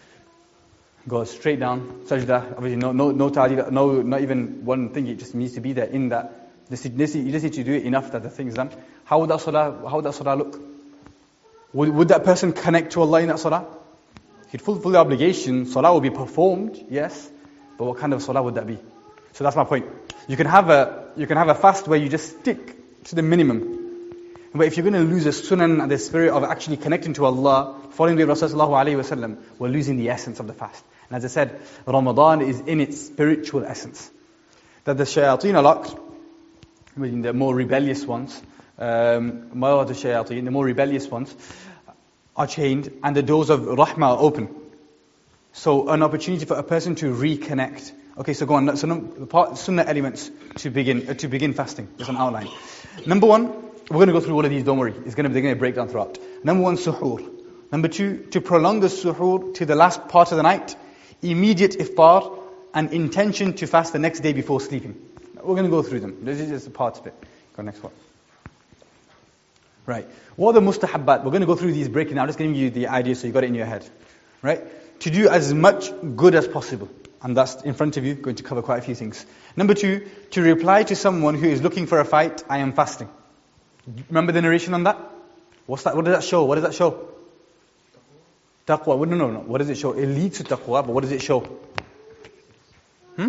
Go straight down, sajda, obviously no no no ta'dil, no, not even one thing, it just needs to be there in that. You just need to do it enough that the thing's done. How would that salah, how would that salah look? Would, would that person connect to Allah in that salah? He'd fulfill the obligation, salah will be performed, yes, but what kind of salah would that be? So that's my point. You can have a, you can have a fast where you just stick to the minimum. But if you're going to lose the sunan and the spirit of actually connecting to Allah, following the Rasul sallallahu alayhi wa sallam, we're losing the essence of the fast. And as I said, Ramadan is in its spiritual essence. That the shayateen are locked, meaning the more rebellious ones, um, the shayateen, the more rebellious ones, are chained, and the doors of rahmah are open. So an opportunity for a person to reconnect. Okay, so go on. So the part, sunnah elements to begin uh, to begin fasting. There's an outline. Number one, we're going to go through all of these. Don't worry, it's going to they're going to break down throughout. Number one, suhoor. Number two, to prolong the suhoor to the last part of the night, immediate iftar, and intention to fast the next day before sleeping. We're going to go through them. This is just a part of it. Go next one. Right. What are the mustahabbat? We're going to go through these breaking down. I'm just giving you the idea so you got it in your head. Right? To do as much good as possible. And that's in front of you, going to cover quite a few things. Number two, to reply to someone who is looking for a fight, I am fasting. Remember the narration on that? What's that? What does that show? What does that show? Taqwa. No, no, no. What does it show? It leads to taqwa, but what does it show? Hmm?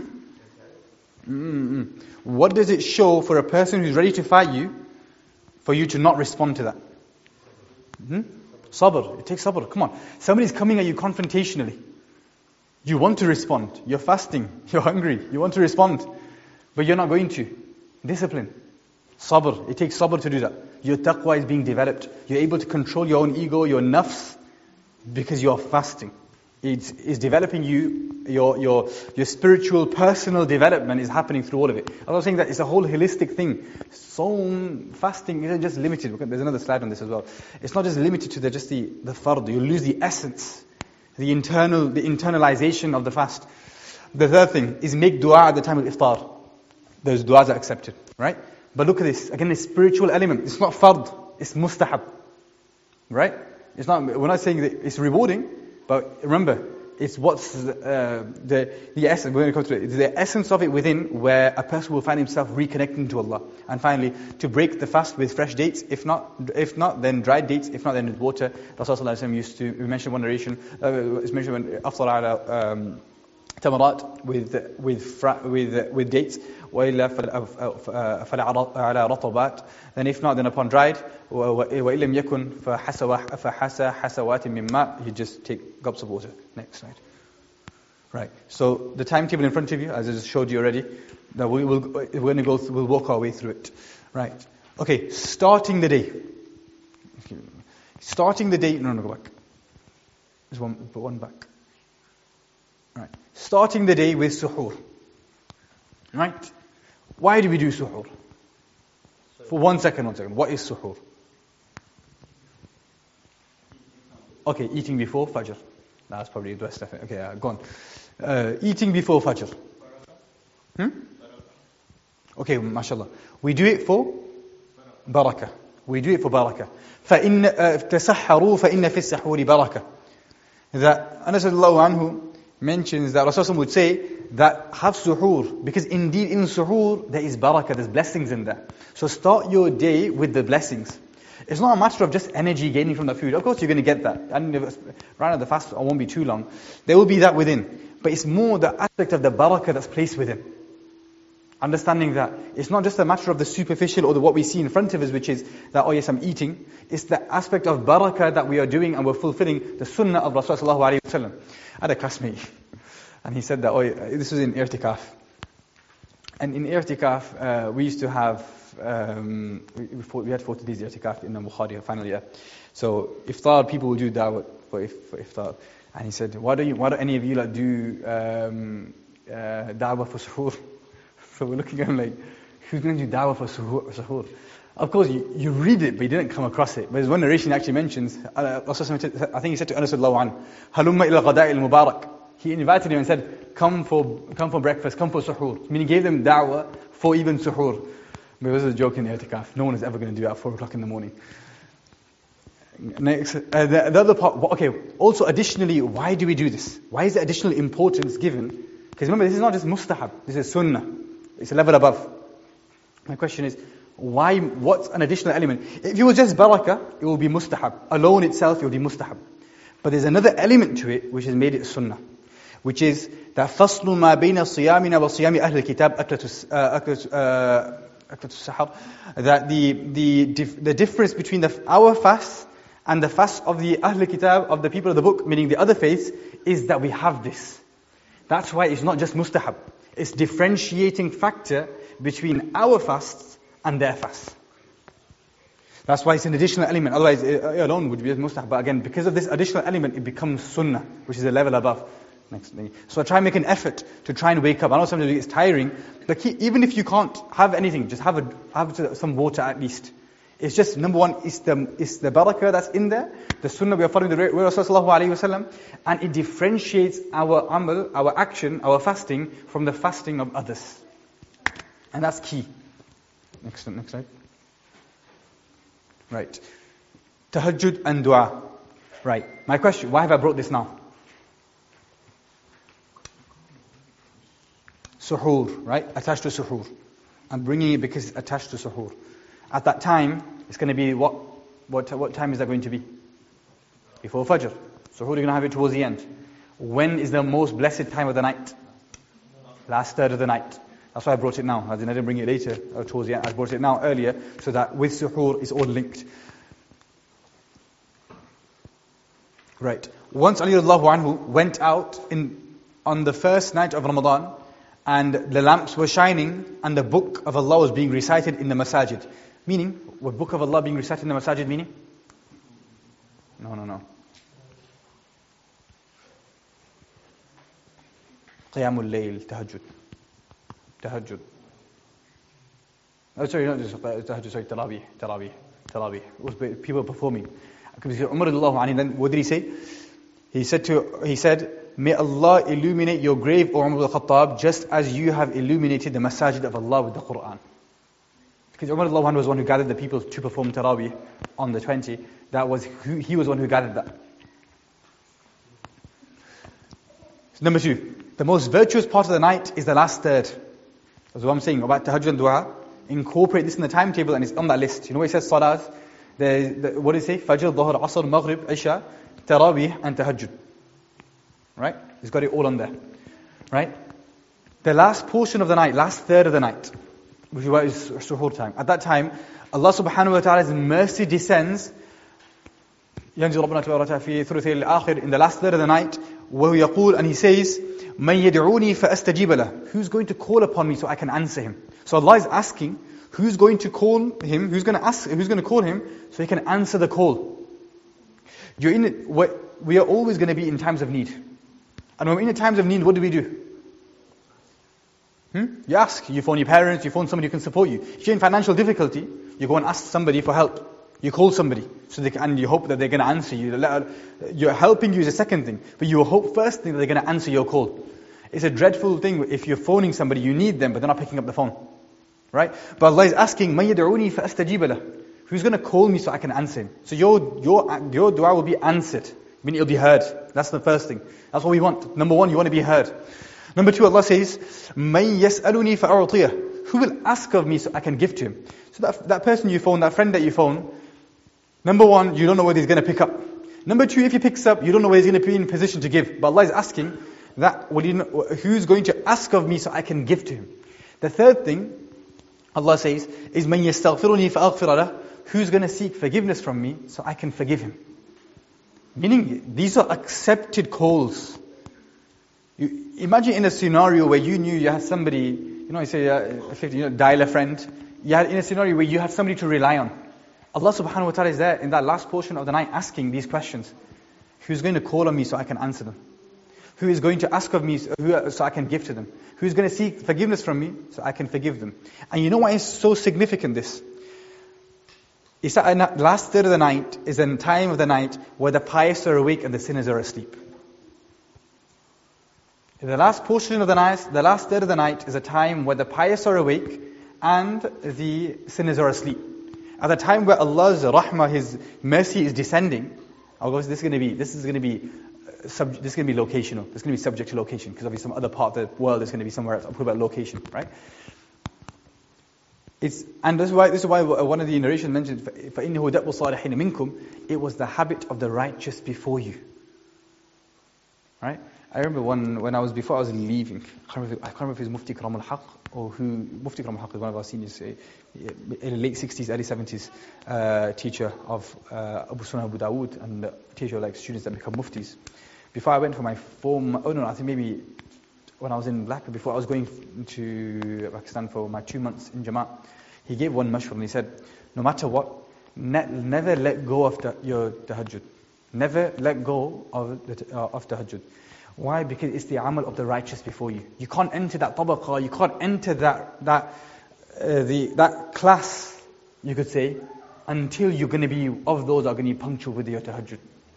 Mm-mm. What does it show for a person who's ready to fight you, for you to not respond to that? Hmm? Sabr. It takes sabr. Come on. Somebody's coming at you confrontationally. You want to respond. You're fasting. You're hungry. You want to respond. But you're not going to. Discipline. Sabr. It takes sabr to do that. Your taqwa is being developed. You're able to control your own ego, your nafs, because you're fasting. It's, it's developing you your your your spiritual, personal development is happening through all of it. I was saying that it's a whole holistic thing. Saum, fasting isn't just limited. There's another slide on this as well. It's not just limited to the, just the, the fard. You lose the essence, the internal, the internalization of the fast. The third thing is make dua at the time of iftar. Those du'as are accepted, right? But look at this. Again, the spiritual element. It's not fard. It's mustahab. Right? It's not, we're not saying that it's rewarding, but remember, it's what's uh, the the essence. We're going to come to it. It's the essence of it within, where a person will find himself reconnecting to Allah. And finally, to break the fast with fresh dates. If not, if not, then dried dates. If not, then with water. Rasulullah used to. We mentioned one narration. Uh, it's mentioned when after ala um, tamarat with with fra- with with dates. وإلا فلا على رطبات. Then if not, then upon dried. وإن لم يكن فحسى حسوات من ماء. You just take gulps of water. Next slide. Right. So the timetable in front of you, as I just showed you already, that we will we're going to go through, we'll walk our way through it. Right. Okay. Starting the day. Starting the day. No, no, go back. There's one, put one back. Right. Starting the day with suhoor. Right. Why do we do suhoor? For one second, one second. What is suhoor? Okay, eating before Fajr. That's probably the best stuff. Okay, uh, go on. Uh, eating before Fajr. Hmm? Okay, mashallah. We do it for barakah. We do it for barakah. فَإِنَّ تَسَحَّرُوا فَإِنَّ فِي السَّحُورِ بَرَكَةً. That Anas radiallahu anhu mentions that Rasulullah would say that have suhoor, because indeed in suhoor there is barakah, there's blessings in there. So start your day with the blessings. It's not a matter of just energy gaining from the food. Of course you're going to get that. And right now the fast won't be too long. There will be that within. But it's more the aspect of the barakah that's placed within. Understanding that it's not just a matter of the superficial or the, what we see in front of us, which is that, oh yes, I'm eating. It's the aspect of barakah that we are doing and we're fulfilling the sunnah of Rasulullah sallallahu alaihi wasallam. I had a classmate, and he said that, oh, this was in i'tikaf. And in i'tikaf, uh, we used to have, um, we, we had forty days i'tikaf in the Bukhari, final year. So iftar, people will do da'wah for, if, for iftar. And he said, why don't you, why don't any of you like do um, uh, da'wah for suhoor? So we're looking at him like, who's going to do da'wah for suhoor? Of course, you, you read it, but you didn't come across it. But there's one narration actually mentions, uh, I think he said to Anas radiallahu anhu, halumma ila ghada'i al-mubarak. He invited him and said, come for come for breakfast, come for suhoor. Meaning he gave them da'wah for even suhoor. But it was a joke in i'tikaf. No one is ever going to do that at four o'clock in the morning. Next, uh, the, the other part, okay, also additionally, why do we do this? Why is the additional importance given? Because remember, this is not just mustahab, this is sunnah. It's a level above. My question is, why, what's an additional element? If it was just barakah, it will be mustahab. Alone itself, it will be mustahab. But there's another element to it, which has made it sunnah. Which is that فَصْلُ مَا بَيْنَ صِيَامِنَا وَصِيَامِ أَهْلِ الْكِتَابِ أَكْلَةُ السَّحَرِ. That the, the, the difference between the, our fast and the fast of the Ahl Kitab, of the people of the book, meaning the other faiths, is that we have this. That's why it's not just mustahab. It's differentiating factor between our fasts and their fasts. That's why it's an additional element. Otherwise, it alone would be mustahab. But again, because of this additional element, it becomes sunnah, which is a level above. Next thing. So I try and make an effort to try and wake up. I know sometimes it's tiring, but keep, even if you can't have anything, just have a have some water at least. It's just, number one, it's the, it's the barakah that's in there, the sunnah we are following the way of Rasulullah sallallahu alaihi wasallam, and it differentiates our amal, our action, our fasting from the fasting of others. And that's key. Next, next slide. Right. Tahajjud and dua. Right. My question, why have I brought this now? Suhoor, right? Attached to suhoor. I'm bringing it because it's attached to suhoor. At that time, it's going to be what? What what time is that going to be? Before Fajr. Suhoor, you're going to have it towards the end. When is the most blessed time of the night? Last third of the night. That's why I brought it now. I didn't bring it later, or towards the end. I brought it now earlier, so that with suhoor, it's all linked. Right. Once Ali radiallahu anhu went out in on the first night of Ramadan, and the lamps were shining, and the book of Allah was being recited in the masajid. Meaning, what book of Allah being recited in the masajid meaning? No, no, no. Qiyamul Layl, tahajjud. Tahajjud. Oh, sorry, not just tahajjud, sorry, tarawih, tarawih, tarawih. It was people performing. Because Umar radiallahu anhu, then what did he say? He said to, he said, may Allah illuminate your grave, O Umar al-Khattab, just as you have illuminated the masajid of Allah with the Quran. Because Umar radiallahu anhu was one who gathered the people to perform tarawih on the twentieth. That was, who, he was one who gathered that. Number two, the most virtuous part of the night is the last third. That's what I'm saying about tahajjud and dua. Incorporate this in the timetable and it's on that list. You know what it says? Salat, the, the, what does it say? Fajr, Dhuhr, Asr, Maghrib, Isha, Tarawih and Tahajjud. Right? It's got it all on there. Right? The last portion of the night, last third of the night, which is what is suhoor time. At that time, Allah subhanahu wa ta'ala's mercy descends. ينزل ربنا تبارك وتعالى في ثلثي الآخر, in the last third of the night, وهو يقول, and he says, من يدعوني فأستجيب له. Who's going to call upon me so I can answer him? So Allah is asking, who's going to call him? Who's going to ask? Who's going to call him so he can answer the call? You're in it. We are always going to be in times of need, and when we're in times of need, what do we do? Hmm? You ask. You phone your parents. You phone somebody who can support you. If you're in financial difficulty, you go and ask somebody for help. You call somebody, so they can, and you hope that they're going to answer you. You're helping you is a second thing, but you hope first thing that they're going to answer your call. It's a dreadful thing if you're phoning somebody, you need them, but they're not picking up the phone. Right? But Allah is asking, مَن يَدْعُونِي فَأَسْتَجِيبَ لَهُ. Who's going to call me so I can answer him? So your, your, your dua will be answered. I mean, it'll be heard. That's the first thing. That's what we want. Number one, you want to be heard. Number two, Allah says, مَن يَسْأَلُنِي فَأَعْطِيَهُ. Who will ask of me so I can give to him? So that, that person you phone, that friend that you phone, number one, you don't know whether he's going to pick up. Number two, if he picks up, you don't know whether he's going to be in position to give. But Allah is asking, that will you know, who's going to ask of me so I can give to him? The third thing, Allah says, is مَن يَسْتَغْفِرُنِي فَأَغْفِرَ لَهُ. Who's going to seek forgiveness from me so I can forgive him? Meaning, these are accepted calls. You imagine in a scenario where you knew you had somebody, you know, you say, uh, fifty, you know, dial a friend. You had in a scenario where you had somebody to rely on. Allah subhanahu wa ta'ala is there in that last portion of the night asking these questions. Who's going to call on me so I can answer them? Who is going to ask of me so, so I can give to them? Who is going to seek forgiveness from me so I can forgive them? And you know why it's so significant, this? It's that last third of the night is a time of the night where the pious are awake and the sinners are asleep. The last portion of the night, the last third of the night is a time where the pious are awake and the sinners are asleep. At the time where Allah's rahmah, His mercy is descending, this is going to be, this is going to be, uh, sub, this is going to be locational. This is going to be subject to location, because obviously some other part of the world is going to be somewhere else. I'm talking about location, right? It's, and this is why, this is why one of the narrations mentioned, فَإِنَّهُ دَأْبُ الصَّالِحِينَ مِنْكُمْ. It was the habit of the righteous before you. Right? I remember one, when I was, before I was leaving, I can't remember, I can't remember if it was Mufti Karam al-Haq, or who, Mufti Karam al-Haq is one of our seniors, in the late sixties, early seventies, uh, teacher of uh, Abu Sunan Abu Dawood, and teacher of like students that become muftis. Before I went for my form, oh no, I think maybe when I was in Blackburn, before I was going to Pakistan for my two months in Jamaat, he gave one mashwar and he said, no matter what, ne- never let go of the, your tahajjud. Never let go of the, uh, of tahajjud. Why? Because it's the amal of the righteous before you. You can't enter that tabaqah, you can't enter that that uh, the that class, you could say, until you're going to be of those that are going to be punctual with your tahajjud.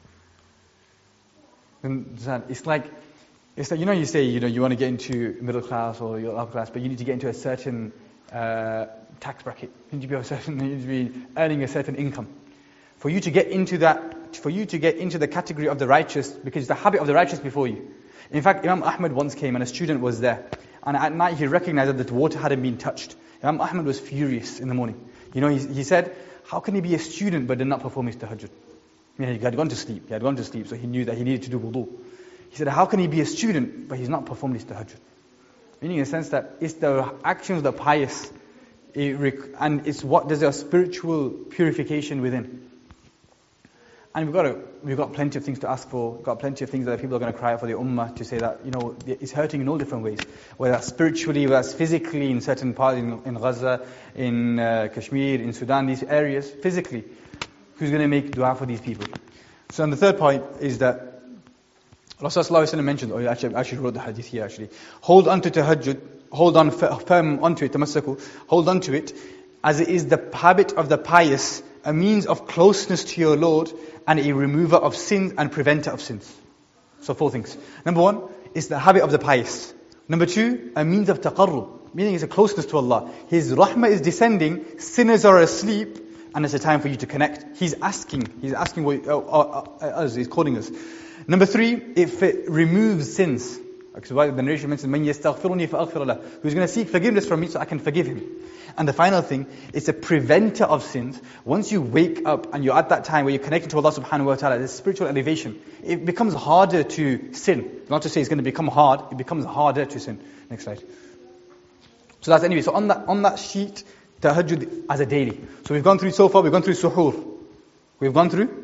And it's like, it's like, you know, you say, you know, you want to get into middle class or your upper class, but you need to get into a certain uh, tax bracket. You need to be a certain, you need to be earning a certain income. For you to get into that, for you to get into the category of the righteous, because it's the habit of the righteous before you. In fact, Imam Ahmad once came and a student was there, and at night he recognized that the water hadn't been touched. Imam Ahmad was furious in the morning. You know, he, he said, how can he be a student but did not perform his tahajjud? I mean, he had gone to sleep, he had gone to sleep, so he knew that he needed to do wudu. He said, how can he be a student but he's not performed his tahajjud? Meaning in the sense that it's the actions of the pious, it rec- and it's what there's a spiritual purification within. And we've got a, we've got plenty of things to ask for. We've got plenty of things that people are going to cry out for the ummah, to say that, you know, it's hurting in all different ways. Whether that's spiritually, whether that's physically in certain parts, in, in Gaza, in uh, Kashmir, in Sudan, these areas, physically. Who's going to make dua for these people? So and the third point is that Rasulullah mentioned, or actually, actually wrote the hadith here actually. Hold on to tahajjud, hold on firm onto it, tamassaku, hold on to it, as it is the habit of the pious, a means of closeness to your Lord, and a remover of sins and preventer of sins. So four things. Number one, is the habit of the pious. Number two, a means of taqarrub, meaning it's a closeness to Allah. His rahmah is descending, sinners are asleep, and it's a time for you to connect. He's asking, he's asking what, uh, uh, uh, us, he's calling us. Number three, if it removes sins. Because why the narration mentions, "Man yastaghfiruni fa'aghfir lah." Who's going to seek forgiveness from me so I can forgive him. And the final thing, it's a preventer of sins. Once you wake up and you're at that time where you're connected to Allah subhanahu wa ta'ala, there's spiritual elevation. It becomes harder to sin. Not to say it's going to become hard, it becomes harder to sin. Next slide. So that's anyway, so on that, on that sheet, tahajjud as a daily. So we've gone through so far, we've gone through suhoor. We've gone through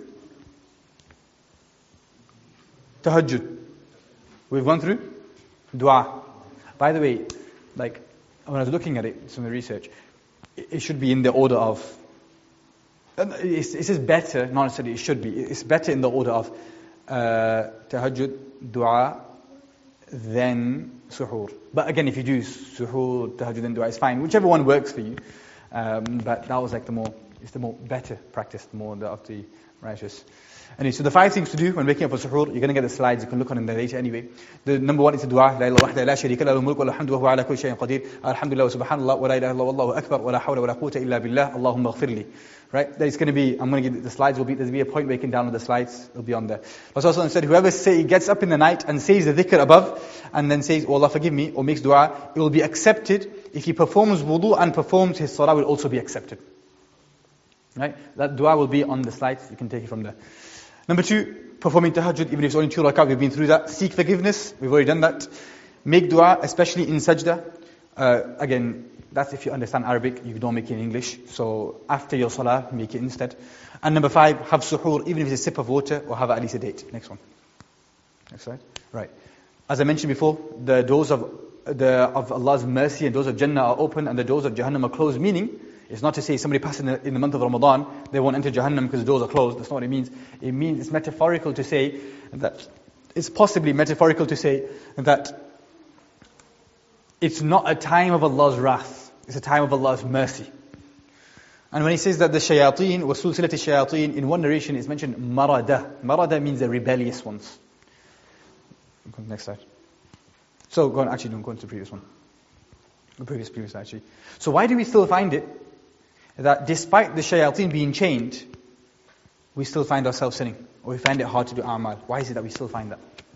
tahajjud. We've gone through dua. By the way, like when I was looking at it, some of the research, it, it should be in the order of. It's, it's just better, not necessarily it should be. It's better in the order of uh, tahajjud, dua, then suhoor. But again, if you do suhoor, tahajjud, and dua, it's fine. Whichever one works for you. Um, but that was like the more, it's the more better practice, the more the, of the righteous. Anyway, so the five things to do when waking up for suhoor, you're going to get the slides, you can look on them later anyway. The number one is the dua, la ilaha wahda la sharika lahu al-mulku wa al-hamdu wa huwa ala kulli shay'in qadir. Alhamdulillah wa subhanallah wa la ilaha illallah wallahu akbar wa la hawla wa la quwwata illa billah. Allahumma ighfirli. Right? There's going to be, I'm going to give the slides, will be, there'll be a point where you can download the slides, it'll be on there. Rasulullah said, whoever say, gets up in the night and says the dhikr above, and then says, oh Allah forgive me, or makes dua, it will be accepted. If he performs wudu and performs his salah, will also be accepted. Right? That dua will be on the slides, you can take it from there. Number two, performing tahajjud, even if it's only two rakat, we've been through that. Seek forgiveness, we've already done that. Make dua, especially in sajda. Uh, again, that's if you understand Arabic, you don't make it in English. So after your salah, make it instead. And number five, have suhoor, even if it's a sip of water, or have at least a date. Next one. Next slide. Right. As I mentioned before, the doors of the of Allah's mercy and doors of Jannah are open, and the doors of Jahannam are closed. Meaning, it's not to say somebody passing in, in the month of Ramadan, they won't enter Jahannam because the doors are closed. That's not what it means. It means, it's metaphorical to say that, it's possibly metaphorical to say that it's not a time of Allah's wrath. It's a time of Allah's mercy. And when he says that the shayateen, wa sulsilati shayateen, in one narration it's mentioned marada. Marada means the rebellious ones. Next slide. So go on, actually don't go into the previous one. The previous, previous actually. So why do we still find it that despite the shayateen being chained, we still find ourselves sinning? Or we find it hard to do a'mal? Why is it that we still find that?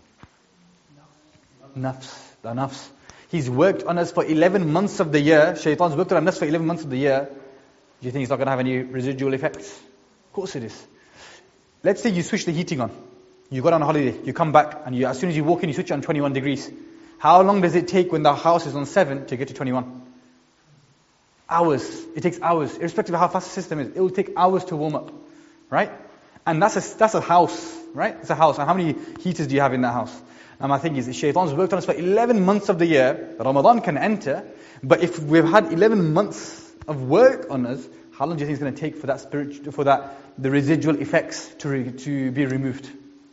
Nafs. The nafs. He's worked on us for eleven months of the year. Shaitan's worked on us for eleven months of the year. Do you think it's not going to have any residual effects? Of course it is. Let's say you switch the heating on. You go on holiday. You come back and you, as soon as you walk in, you switch it on twenty-one degrees. How long does it take when the house is on seven to get to twenty-one? Hours. It takes hours. Irrespective of how fast the system is. It will take hours to warm up. Right? And that's a, that's a house. Right? It's a house. And how many heaters do you have in that house? And my thing is, Shaitan's worked on us for eleven months of the year. Ramadan can enter. But if we've had eleven months of work on us, how long do you think it's going to take for that spirit, for that, the residual effects to re, to be removed?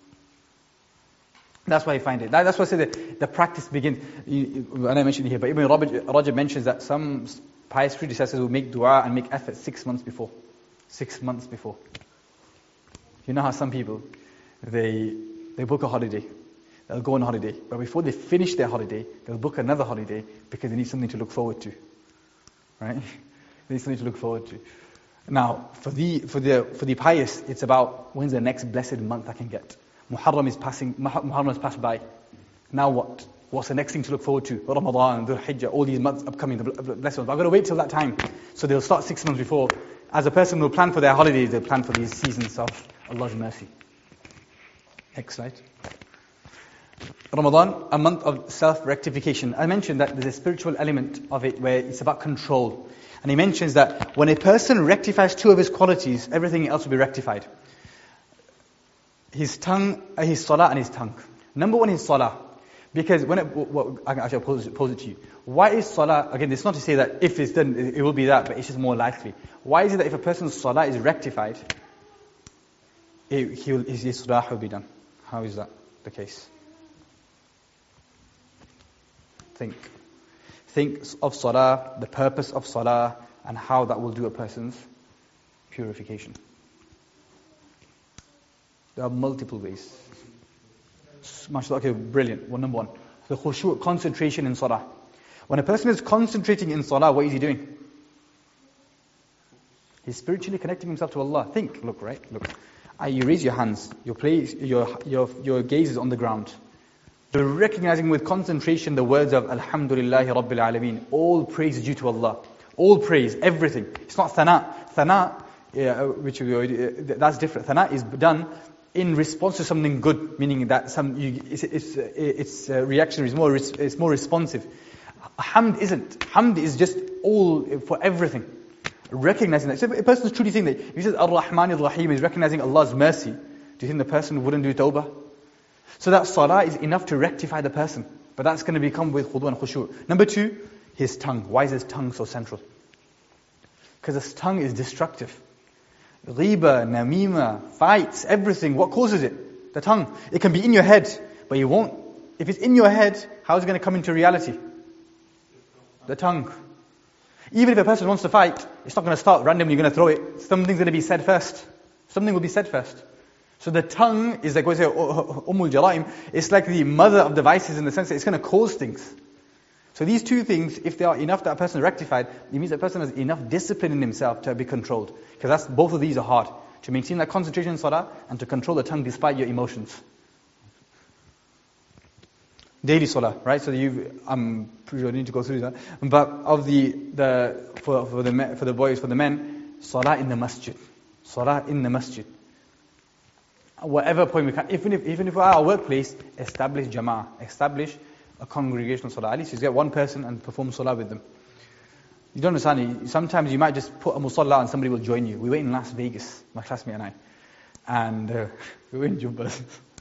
That's why I find it. That, that's why I say that the practice begins. And I mentioned it here, but Ibn Rajab mentions that some pious predecessors will make dua and make effort six months before. Six months before. You know how some people, they they book a holiday. They'll go on holiday, but before they finish their holiday, they'll book another holiday because they need something to look forward to. Right? They need something to look forward to. Now, for the for the for the pious, it's about when's the next blessed month I can get. Muharram is passing. Muharram has passed by. Now what? What's the next thing to look forward to? Ramadan, Dhul Hijjah, all these months upcoming, the blessed ones. I've got to wait till that time. So they'll start six months before. As a person will plan for their holidays, they'll plan for these seasons of Allah's mercy. Next slide. Ramadan, a month of self-rectification. I mentioned that there's a spiritual element of it where it's about control. And he mentions that when a person rectifies two of his qualities, everything else will be rectified. His tongue, his salah and his tongue. Number one is salah. Because when it, well, I can actually pose it, pose it to you. Why is salah, again, it's not to say that if it's done, it will be that, but it's just more likely. Why is it that if a person's salah is rectified, it, he will, his salah will be done? How is that the case? think. Think of salah, the purpose of salah, and how that will do a person's purification. There are multiple ways. MashaAllah, okay, brilliant. One number one. The khushu', concentration in salah. When a person is concentrating in salah, what is he doing? He's spiritually connecting himself to Allah. Think, look, right? Look. Uh, you raise your hands, your, place, your, your, your gaze is on the ground. You're recognizing with concentration the words of Alhamdulillahi Rabbil Alameen. All praise is due to Allah. All praise, everything. It's not thana. Thana, yeah, which we already, uh, that's different. Thana is done in response to something good, meaning that some you, it's, it's, it's uh, reaction is more it's more responsive. Hamd isn't. Hamd is just all for everything. Recognizing that. So if a person is truly saying that, if he says Ar-Rahman Ar-Rahim, is recognizing Allah's mercy, do you think the person wouldn't do tawbah? So that salah is enough to rectify the person. But that's going to become with khudu and khushu'. Number two, his tongue. Why is his tongue so central? Because his tongue is destructive. Ghiba, namima, fights, everything. What causes it? The tongue. It can be in your head, but you won't. If it's in your head, how is it going to come into reality? The tongue. Even if a person wants to fight, it's not going to start randomly, you're going to throw it. Something's going to be said first. Something will be said first. So the tongue is like, what we say, Ummul Jara'im. It's like the mother of the vices in the sense that it's going to cause things. So these two things, if they are enough that a person is rectified, it means that a person has enough discipline in himself to be controlled. Because that's both of these are hard. To maintain that concentration in salah and to control the tongue despite your emotions. Daily salah, right? So you, I'm pretty sure I need to go through that. But of the the for for the for the boys, for the men, salah in the masjid, salah in the masjid. Whatever point we can, even if even if we're at our workplace, establish jama'ah, establish a congregational salah. At least you get one person and perform salah with them. You don't understand. Sometimes you might just put a musalla and somebody will join you. We were in Las Vegas, my classmate and I, and uh, we were in Jubbas.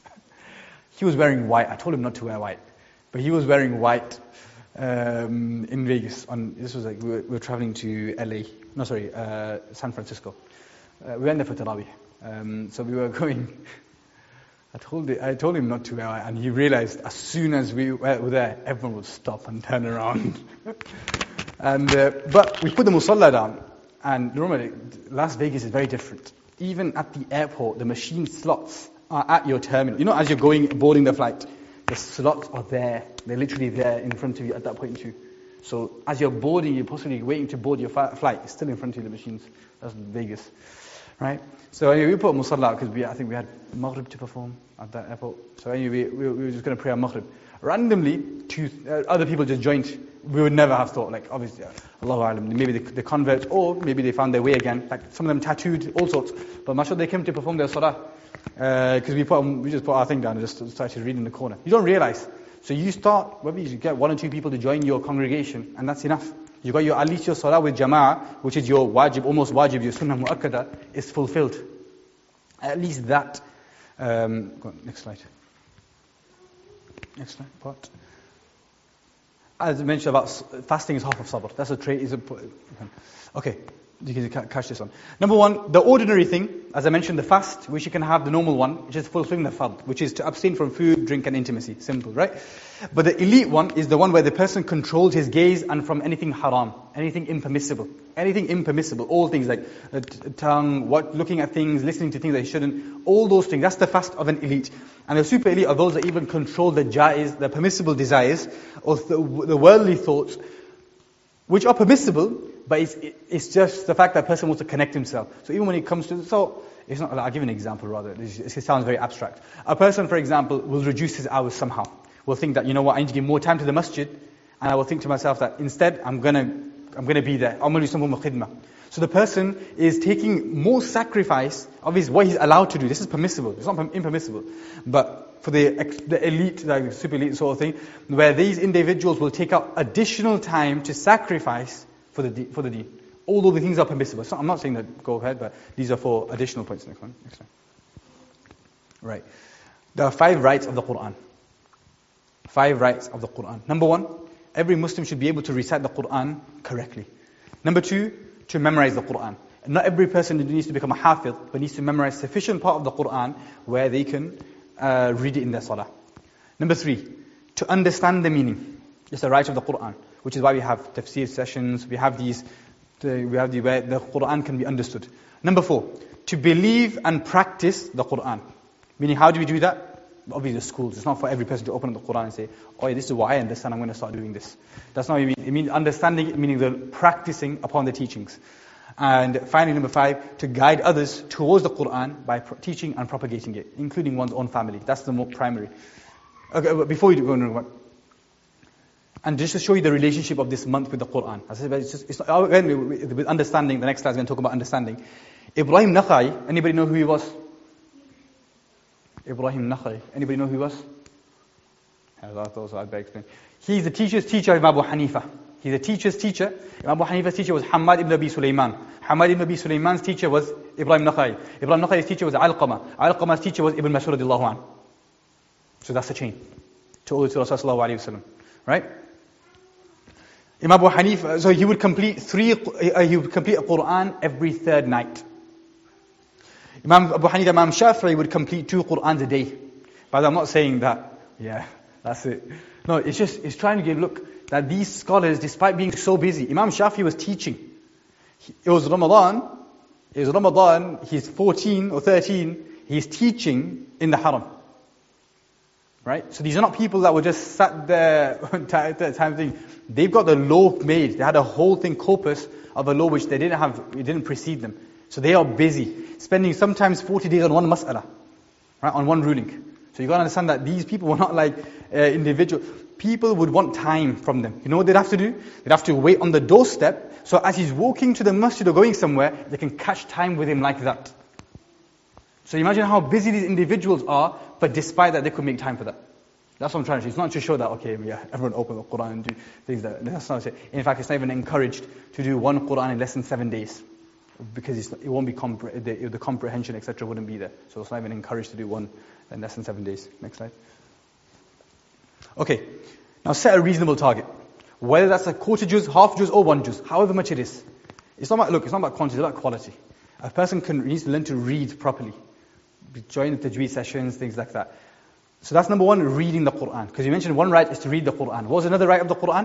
He was wearing white. I told him not to wear white. But he was wearing white um, in Vegas. On this was like we were, we were traveling to L A. No, sorry, uh, San Francisco. Uh, we went there for Tarawih. Um, so we were going. I told it, I told him not to wear white, and he realized as soon as we were there, everyone would stop and turn around. and uh, but we put the musalla down, and normally Las Vegas is very different. Even at the airport, the machine slots are at your terminal. You know, as you're going boarding the flight. The slots are there. They're literally there in front of you at that point too. So as you're boarding, you're possibly waiting to board your fi- flight. It's still in front of you, the machines. That's Vegas, right? So anyway, we put Musalla because we, I think we had Maghrib to perform at that airport. So anyway, we, we were just going to pray on Maghrib. Randomly, two uh, other people just joined. We would never have thought, like obviously, Allahu A'lam, maybe they, they convert or maybe they found their way again. Like some of them tattooed, all sorts. But mashallah, they came to perform their salah. Because uh, we put we just put our thing down and just started reading in the corner. You don't realize. So you start, maybe you get one or two people to join your congregation, and that's enough. You got your at least your salah with jama'ah, which is your wajib, almost wajib, your sunnah mu'akkada, is fulfilled. At least that. Um, go on, next slide. Next slide. What? As I mentioned about fasting is half of sabr. That's a trait. Is a okay. You can catch this one. Number one, the ordinary thing, as I mentioned, the fast, which you can have the normal one, which is fulfilling the fard, which is to abstain from food, drink, and intimacy. Simple, right? But the elite one is the one where the person controls his gaze and from anything haram, anything impermissible, anything impermissible, all things like uh, t- tongue, what, looking at things, listening to things that he shouldn't, all those things. That's the fast of an elite. And the super elite are those that even control the jaiz, the permissible desires, or th- the worldly thoughts, which are permissible. But it's, it's just the fact that a person wants to connect himself. So even when it comes to, so it's not, I'll give an example rather, it sounds very abstract. A person, for example, will reduce his hours somehow. Will think that, you know what, I need to give more time to the masjid, and I will think to myself that instead I'm gonna, I'm gonna be there. I'm gonna do some form of khidmah. So the person is taking more sacrifice of his, what he's allowed to do. This is permissible. It's not impermissible. But for the the elite, like super elite sort of thing, where these individuals will take out additional time to sacrifice for the for the deen. All of the things are permissible. So I'm not saying that go ahead, but these are for additional points. Next one. Next one. Right. There are five rights of the Quran. Five rights of the Quran. Number one, every Muslim should be able to recite the Quran correctly. Number two, to memorize the Quran. And not every person needs to become a hafiz, but needs to memorize sufficient part of the Quran where they can uh, read it in their salah. Number three, to understand the meaning. It's the right of the Qur'an, which is why we have tafsir sessions, we have these, we have the, where the Qur'an can be understood. Number four, to believe and practice the Qur'an. Meaning, how do we do that? Obviously, the schools. It's not for every person to open up the Qur'an and say, oh, yeah, this is what I understand, I'm going to start doing this. That's not what it means. It means understanding, meaning the practicing upon the teachings. And finally, number five, to guide others towards the Qur'an by pro- teaching and propagating it, including one's own family. That's the more primary. Okay, but before you do, go on, and just to show you the relationship of this month with the Qur'an. As I said, it's just, it's not, again, with understanding, the next slide is going to talk about understanding. Ibrahim Nakhai, anybody know who he was? Ibrahim Nakhai, anybody know who he was? I thought I'd better explain. He's the teacher's teacher of Abu Hanifa. He's a teacher's teacher. Abu Hanifa's teacher was Hamad ibn Abi Sulaiman. Hamad ibn Abi Sulaiman's teacher was Ibrahim Nakhai. Ibrahim Nakhai's teacher was Alqama. Alqama's teacher was Ibn Mas'ud radiallahu anhu. So that's the chain to all to Rasulullah sallallahu alayhi wa sallam. Right? Imam Abu Hanifa, so he would complete three, uh, he would complete a Qur'an every third night. Imam Abu Hanifa, Imam Shafi'i would complete two Qur'ans a day. But I'm not saying that, yeah, that's it. No, it's just, it's trying to give, look, that these scholars, despite being so busy, Imam Shafi'i was teaching. It was Ramadan, it was Ramadan, he's fourteen or thirteen, he's teaching in the Haram. Right? So these are not people that were just sat there at that time thing. They've got the law made. They had a whole thing, corpus of a law which they didn't have, it didn't precede them. So they are busy, spending sometimes forty days on one mas'ala, right, on one ruling. So you got to understand that these people were not like uh, individual. People would want time from them. You know what they'd have to do? They'd have to wait on the doorstep, so as he's walking to the masjid or going somewhere, they can catch time with him like that. So imagine how busy these individuals are, but despite that, they could make time for that. That's what I'm trying to say. It's not to show that, okay, yeah, everyone open the Qur'an and do things that, that's not it. In fact, it's not even encouraged to do one Qur'an in less than seven days. Because it's, it won't be, compre- the, the comprehension, et cetera wouldn't be there. So it's not even encouraged to do one in less than seven days. Next slide. Okay, now set a reasonable target. Whether that's a quarter juz, half juz, or one juz, however much it is. It's not about, look, it's not about quantity, it's about quality. A person can needs to learn to read properly. Join the tajweed sessions, things like that. So that's number one, reading the Qur'an. Because you mentioned one right is to read the Qur'an. What was another right of the Qur'an?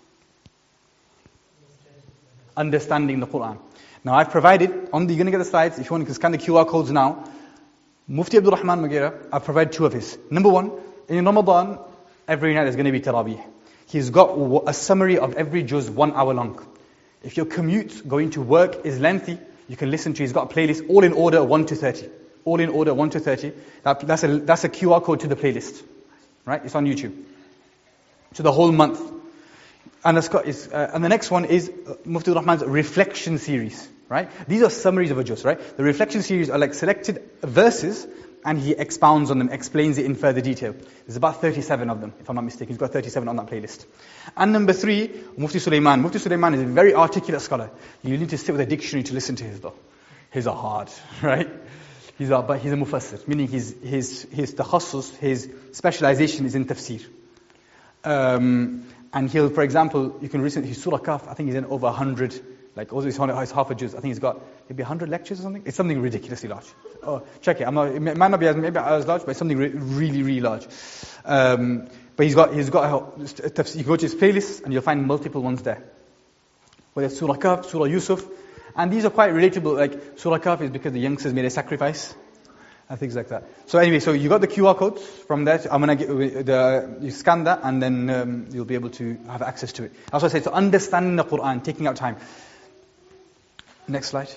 Understanding the Qur'an. Now I've provided, on the, you're going to get the slides, if you want you can scan the Q R codes now. Mufti Abdul Rahman Mughera, I've provided two of his. Number one, in Ramadan, every night there's going to be Taraweeh. He's got a summary of every juz, one hour long. If your commute, going to work is lengthy, you can listen to, he's got a playlist, all in order, one to thirty. All in order, one to thirty. That, that's, a, that's a Q R code to the playlist. Right? It's on YouTube. So the whole month. And, got, is, uh, and the next one is uh, Mufti Rahman's reflection series. Right? These are summaries of a juz, right? The reflection series are like selected verses, and he expounds on them, explains it in further detail. There's about thirty-seven of them, if I'm not mistaken. He's got thirty-seven on that playlist. And number three, Mufti Sulaiman. Mufti Sulaiman is a very articulate scholar. You need to sit with a dictionary to listen to his though. His are hard, right? He's a, but he's a mufassir, meaning his his his takhassus, his specialization is in tafsir. Um, and he'll, for example, you can listen to his Surah Kahf. I think he's in over a hundred. Like also his half a juz. I think he's got maybe a hundred lectures or something. It's something ridiculously large. Oh, check it. I'm not. It might not be as maybe as large, but it's something re- really, really large. Um, but he's got he's got a, tafsir. You go to his playlist and you'll find multiple ones there. Whether it's Surah Kahf, Surah Yusuf. And these are quite relatable, like Surah Kahf is because the youngsters made a sacrifice, and things like that. So anyway, so you got the Q R codes from there. I'm gonna get the, you scan that, and then um, you'll be able to have access to it. As I said, so understanding the Qur'an, taking out time. Next slide.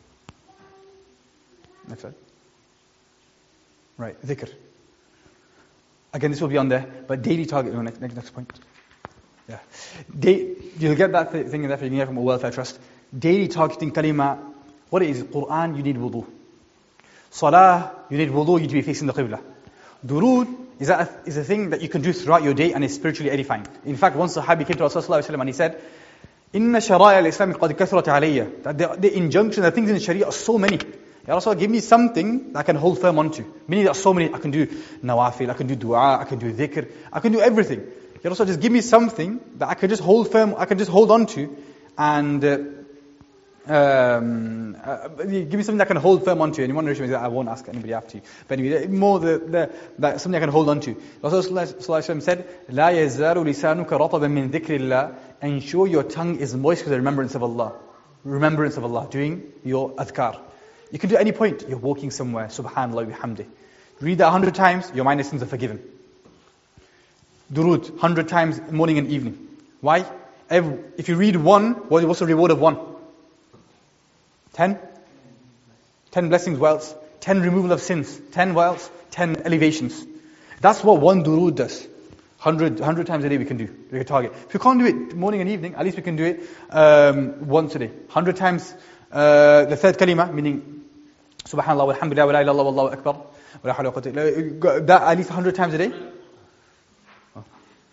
Next slide. Right, dhikr. Again, this will be on there, but daily target, no, next, next, next point. Yeah. Day, you'll get that th- thing in there from a welfare trust. Daily targeting kalima, what is Qur'an, you need wudu. Salah, you need wudu, you need to be facing the qibla. Durood is a, is a thing that you can do throughout your day and is spiritually edifying. In fact, one Sahabi came to Rasulullah and he said, Inna shara'a al-Islam qad kathrat alayya. That the, the injunctions, the things in the Sharia are so many. Ya Rasulullah, give me something that I can hold firm onto. Meaning there are so many, I can do nawafil, I can do dua, I can do dhikr, I can do everything. Ya Rasulullah, just give me something that I can just hold firm, I can just hold on to, and uh, Um, uh, give me something I can hold firm onto. And in one narration, I won't ask anybody after you. But anyway, more the, the, that something I can hold onto. Rasulullah said, "La yazaru lisanuka rataban min dhikrillah." Ensure your tongue is moist with the remembrance of Allah. Remembrance of Allah, doing your adhkar. You can do it at any point. You're walking somewhere. Subhanallah wa bihamdih. Read that a hundred times. Your minor sins are forgiven. Durood, hundred times morning and evening. Why? Every, if you read one, what's the reward of one? Ten? Ten blessings, wealth. Ten removal of sins. Ten wealth. Ten elevations. That's what one durood does. Hundred, hundred times a day we can do. We can target. If we can't do it morning and evening, at least we can do it um, once a day. Hundred times uh, the third kalima, meaning Subhanallah, walhamdulillah, wa la ilaha illallah, wallahu akbar, wa la hawla wa quwwata illa billah. That at least hundred times a day. Oh.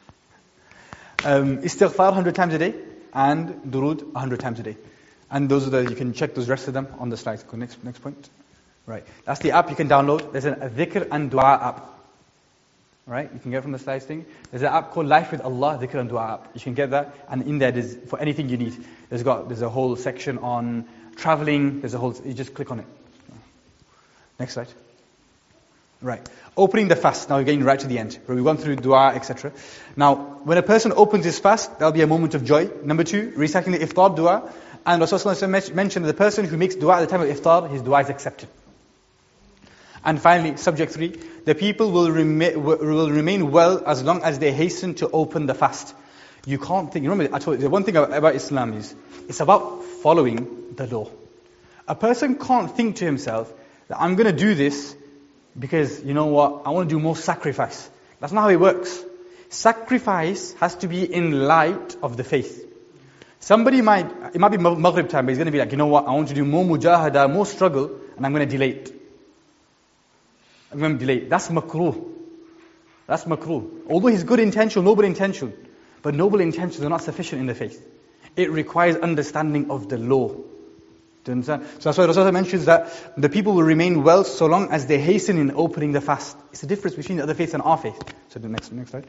Um, istighfar hundred times a day, and durood hundred times a day. And those are the, you can check those rest of them on the slides. Go next, next point. Right. That's the app you can download. There's a dhikr and dua app. Right? You can get it from the slides thing. There's an app called Life with Allah, dhikr and dua app. You can get that. And in there, there's, for anything you need, there's got, there's a whole section on traveling. There's a whole, you just click on it. Next slide. Right. Opening the fast. Now we're getting right to the end. We've gone through dua, et cetera. Now, when a person opens his fast, there'll be a moment of joy. Number two, reciting the iftar dua. And Rasulullah mentioned that the person who makes dua at the time of iftar, his dua is accepted. And finally, subject three, the people will, rema- will remain well as long as they hasten to open the fast. You can't think, remember, I told you, the one thing about Islam is, it's about following the law. A person can't think to himself that I'm going to do this because, you know what, I want to do more sacrifice. That's not how it works. Sacrifice has to be in light of the faith. Somebody might, it might be Maghrib time, but he's going to be like, you know what, I want to do more mujahada, more struggle, and I'm going to delay it. I'm going to delay it. That's makruh. That's makruh. Although he's good intention, noble intention, but noble intentions are not sufficient in the faith. It requires understanding of the law. Do you understand? So that's why Rasulullah mentions that the people will remain well so long as they hasten in opening the fast. It's the difference between the other faiths and our faith. So the next, next slide.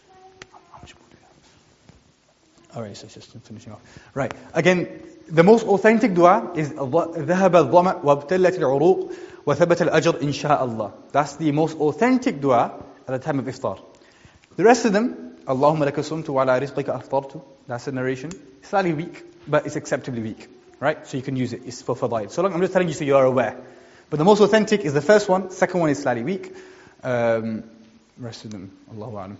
Alright, so it's just finishing off. Right. Again, the most authentic dua is ذهب الظمأ وابتلت العروق وثبت الأجر إن شاء الله. That's the most authentic dua at the time of iftar. The rest of them, اللهم لك صمت وعلى رزقك أفطرت. That's the narration. It's slightly weak, but it's acceptably weak. Right? So you can use it. It's for fadail. So long, I'm just telling you so you are aware. But the most authentic is the first one. Second one is slightly weak. Um, rest of them, Allahu A'lam.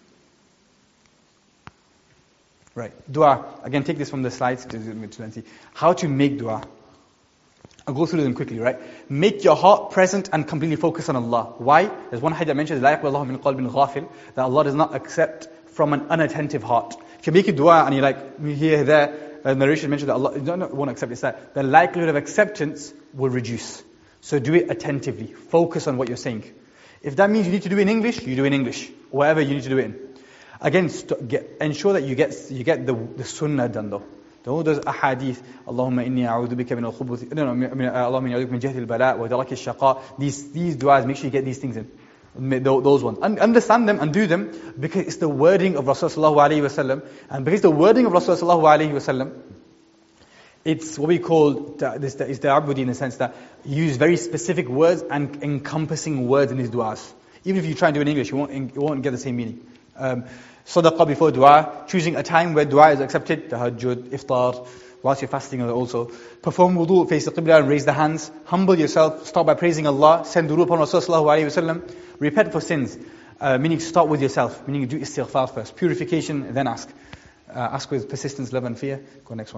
Right. Dua. Again, take this from the slides. How to make dua. I'll go through them quickly, right? Make your heart present and completely focus on Allah. Why? There's one hadith that mentions لا يقبل الله من قلب غافل, that Allah does not accept from an unattentive heart. If you make a dua and you're like, here, there, the narration mentions that Allah don't, won't accept, it's that the likelihood of acceptance will reduce. So do it attentively. Focus on what you're saying. If that means you need to do it in English, you do it in English. Whatever you need to do it in. Again, st- get, ensure that you get you get the, the sunnah done though. All those ahadith, Allahumma inni a'udhu bika min al-khubuth, no, no, I mean, Allahumma inni a'udhu bika min jahdi al-bala' wa daraki al-shaqa. These, these du'as, make sure you get these things in. Those ones. And understand them and do them because it's the wording of Rasulullah sallallahu alayhi wa sallam. And because the wording of Rasulullah sallallahu alayhi wa sallam, it's what we call, this is ta'abbudi in the sense that you use very specific words and encompassing words in these du'as. Even if you try and do it in English, you won't, you won't get the same meaning. Um, Sadaqah before dua, choosing a time where dua is accepted, tahajjud, iftar, whilst you're fasting also. Perform wudu, face the qibla and raise the hands. Humble yourself, start by praising Allah, send durood upon Rasulullah sallallahu alayhi wa sallam. Repent for sins, uh, meaning start with yourself, meaning you do istighfar first. Purification, then ask. Uh, ask with persistence, love and fear. Go next one.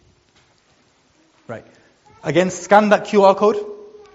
Right. Again, scan that Q R code.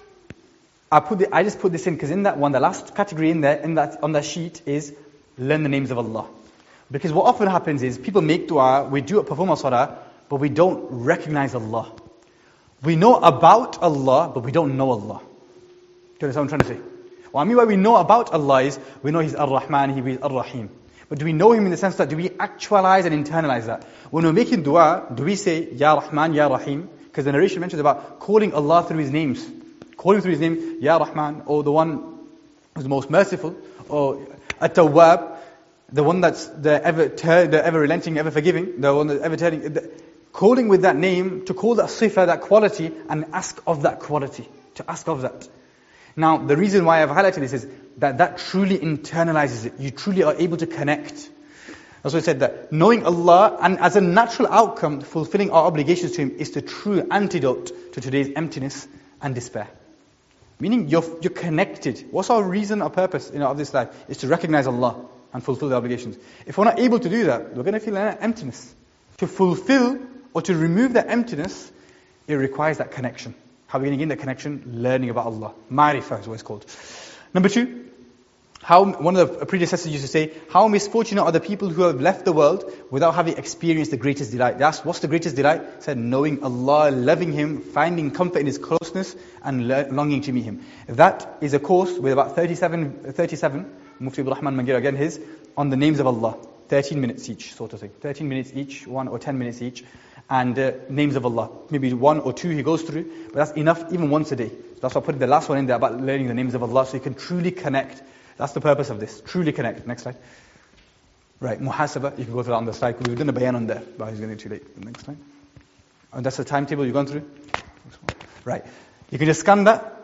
I put the, I just put this in because in that one, the last category in there, in that on that sheet is learn the names of Allah. Because what often happens is people make dua, we do it, perform a salah, but we don't recognize Allah. We know about Allah, but we don't know Allah. Do you understand what I'm trying to say? What I mean by we know about Allah is, we know He's Ar-Rahman, He is Ar-Rahim. But do we know Him in the sense that, do we actualize and internalize that? When we're making dua, do we say, Ya Rahman, Ya Rahim? Because the narration mentions about calling Allah through His names. Calling through His name, Ya Rahman, or the one who's the most merciful, or At-Tawwab, the one that's the ever, ter- the ever relenting, ever forgiving, the one that's ever turning. The, calling with that name, to call that sifa, that quality, and ask of that quality. To ask of that. Now, the reason why I've highlighted this is that that truly internalizes it. You truly are able to connect. That's why I said that knowing Allah, and as a natural outcome, fulfilling our obligations to Him, is the true antidote to today's emptiness and despair. Meaning you're, you're connected. What's our reason or purpose, you know, of this life? Is to recognize Allah and fulfill the obligations. If we're not able to do that, we're going to feel an emptiness. To fulfill or to remove that emptiness, it requires that connection. How are we going to gain that connection? Learning about Allah. Ma'rifah is what it's called. Number two, how one of the predecessors used to say, how misfortunate are the people who have left the world without having experienced the greatest delight. They asked, what's the greatest delight? He said, knowing Allah, loving Him, finding comfort in His closeness, and longing to meet Him. That is a course with about thirty-seven, thirty-seven Mufti Abdul Rahman Mangira, again his, on the names of Allah. thirteen minutes each, sort of thing. thirteen minutes each, one or ten minutes each. And uh, names of Allah. Maybe one or two he goes through, but that's enough even once a day. So that's why I put the last one in there about learning the names of Allah so you can truly connect. That's the purpose of this. Truly connect. Next slide. Right, muhasabah, you can go through that on the slide. We've done a bayan on there, but it's going to be too late. Next slide. And that's the timetable you've gone through. Right, you can just scan that.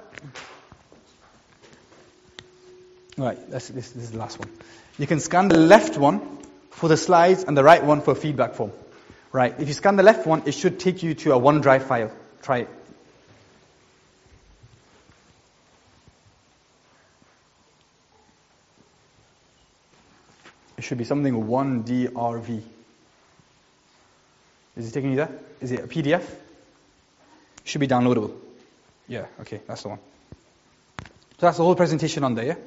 Right, that's, this, this is the last one. You can scan the left one for the slides and the right one for a feedback form. Right, if you scan the left one, it should take you to a OneDrive file. Try it. It should be something one D R V. Is it taking you there? Is it a P D F? It should be downloadable. Yeah, okay, that's the one. So that's the whole presentation on there, yeah?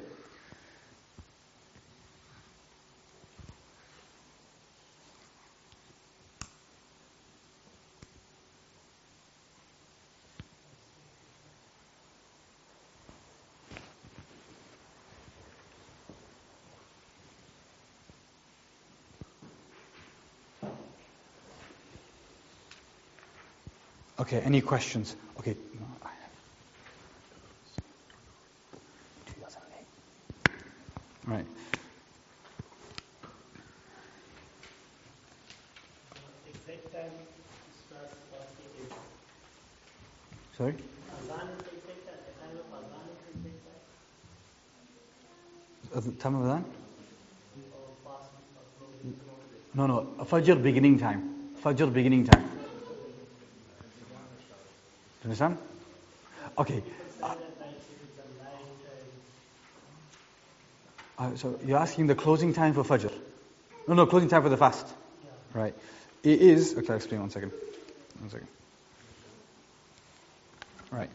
Okay, any questions? Okay. No, I have. two thousand eight. Right. Exact time starts working. Sorry? Azan is exact time. The time of Azan is exact time. At the time of Adhan? Or fast or closing. No, no. Fajr beginning time. Fajr beginning time. Do you understand? Okay. Uh, uh, so you're asking the closing time for Fajr? No, no, closing time for the fast. Yeah. Right. It is. Okay, I'll explain one second. One second. Right.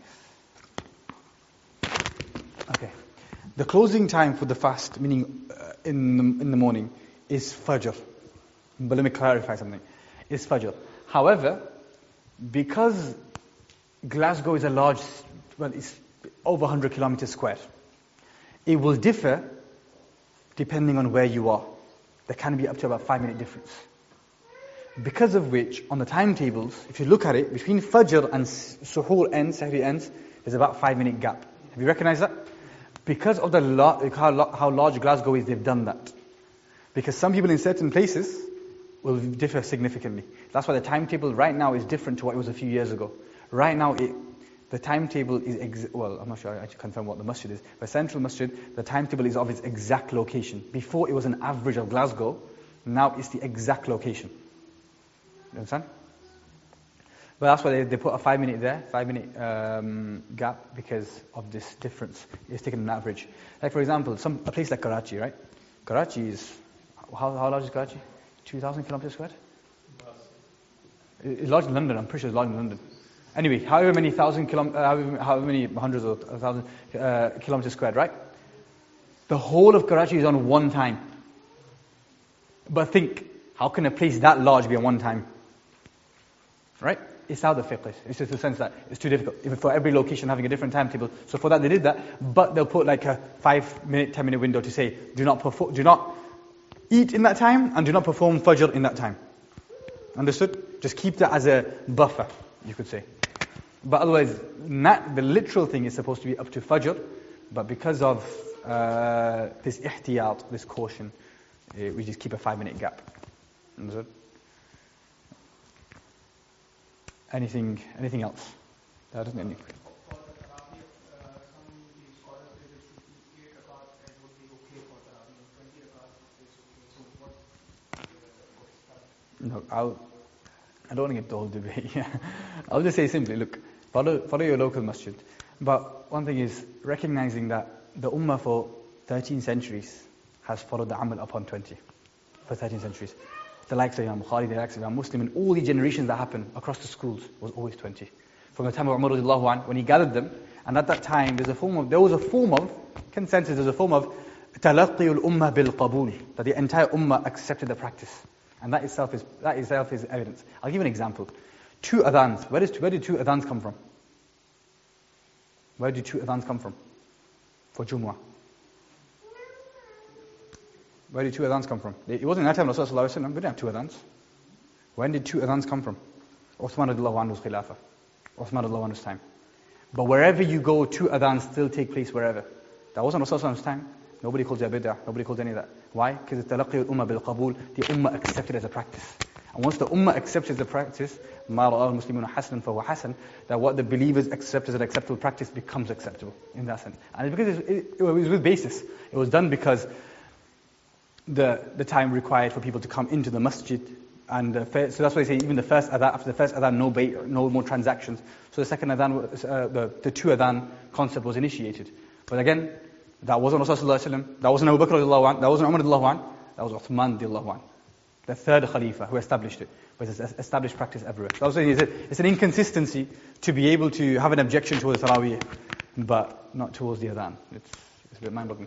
Okay. The closing time for the fast, meaning uh, in the, in the morning, is Fajr. But let me clarify something. It's Fajr. However, because Glasgow is a large, well, it's over one hundred kilometers squared. It will differ depending on where you are. There can be up to about five minute difference. Because of which, on the timetables, if you look at it, between Fajr and Suhoor ends, Sahri ends, there's about five minute gap. Have you recognized that? Because of the la- how, how large Glasgow is, they've done that. Because some people in certain places will differ significantly. That's why the timetable right now is different to what it was a few years ago. Right now, it, the timetable is, ex- well, I'm not sure I can confirm what the masjid is, but Central Masjid, the timetable is of its exact location. Before it was an average of Glasgow, now it's the exact location. You understand? But that's why they, they put a five minute there, five minute um, gap because of this difference. It's taken an average. Like for example, some a place like Karachi, right? Karachi is, how, how large is Karachi? two thousand kilometers squared? It's larger than London, I'm pretty sure it's larger than London. Anyway, however many thousand kilom- uh, however, however many hundreds or thousand uh, kilometers squared, right? The whole of Karachi is on one time. But think, how can a place that large be on one time? Right? It's how the fiqh is. It's just the sense that it's too difficult. Even for every location having a different timetable. So for that they did that, but they'll put like a five minute, ten minute window to say, do not perform, do not eat in that time and do not perform Fajr in that time. Understood? Just keep that as a buffer, you could say. But otherwise, not, the literal thing is supposed to be up to Fajr, but because of uh, this ihtiyat, this caution, uh, we just keep a five minute gap. Understood? anything, anything else. That doesn't any. For the Tarawih, uh, some of the scholars say there should be eight rakats and would be okay for Tarawih, and twenty rakats is okay. So what, uh, what's that? No, I'll, I don't want to get the whole debate. Yeah. I'll just say simply, look, follow, follow your local masjid. But one thing is recognizing that the ummah for thirteen centuries has followed the amal upon twenty. For thirteen centuries. The likes of Imam Bukhari, the likes of Imam Muslim, and all the generations that happened across the schools was always twenty. From the time of Umar radiallahu anh, when he gathered them, and at that time there's a form of, there was a form of consensus, there's a form of تلقي الأمة بالقبول, that the entire ummah accepted the practice. And that itself is that itself is evidence. I'll give you an example. Two adhans. Where, is, where did two adhans come from? Where did two adhans come from? For Jumu'ah. Where did two adhans come from? It wasn't in that time of Rasulullah sallallahu alaihi wasallam. We didn't have two adhans. When did two adhans come from? Uthman radiallahu anhu's khilafah. Uthman radiallahu anhu's time. But wherever you go, two adhans still take place wherever. That wasn't Rasulullah sallallahu alaihi wasallam's time. Nobody calls it bid'ah. Nobody calls any of that. Why? Because it's talaqi al-ummah bil-qabul. The ummah accepted as a practice. And once the ummah accepts as a practice, مَا رَأَى الْمُسْلِمُونَ حَسَنًا فَهُوَ حَسَنًا, that what the believers accept as an acceptable practice becomes acceptable in that sense. And it's because it, it was with basis. It was done because the the time required for people to come into the masjid. And the first, so that's why they say even the first adhan, after the first adhan, no bait, no more transactions. So the second adhan, uh, the, the two adhan concept was initiated. But again, that wasn't Rasulullah sallallahu alaihi wasallam, that wasn't Abu Bakr radiallahu anh, that wasn't Umar radiallahu anh, that was Uthman radiallahu anh, the third Khalifa who established it. But it's an established practice everywhere. So I was saying it's, a, it's an inconsistency to be able to have an objection towards Taraweeh, but not towards the adhan. It's, it's a bit mind-boggling.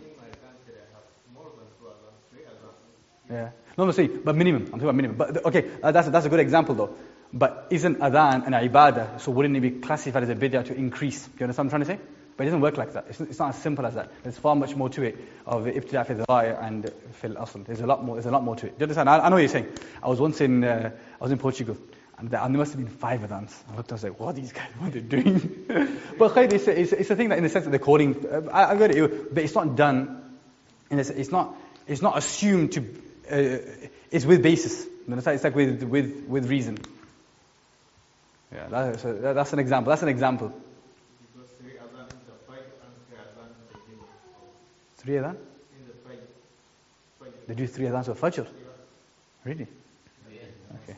Yeah. No, no, see, but minimum. I'm talking about minimum. But okay, uh, that's a, that's a good example though. But isn't adhan an ibadah? So wouldn't it be classified as a bid'ah to increase? Do you understand what I'm trying to say? But it doesn't work like that. It's, it's not as simple as that. There's far much more to it of ibtida' fi dhara'i and fil asl. There's a lot more. There's a lot more to it. Do you understand? I, I know what you're saying. I was once in uh, I was in Portugal, and there, and there must have been five adhans. I looked, I was like, what are these guys? What are they doing? But khayr, it's, a, it's, a, it's a thing that in the sense that they're calling. Uh, I, I get it, but it's not done. And it's, it's not. It's not assumed to. Uh, it's with basis. It's like with with with reason. Yeah, that, so that, that's an example. That's an example. Because three adhan in the fight and three adhan in the gym. Three adhan? In the fight. fight. They do three adhans of Fajr? Really? Okay.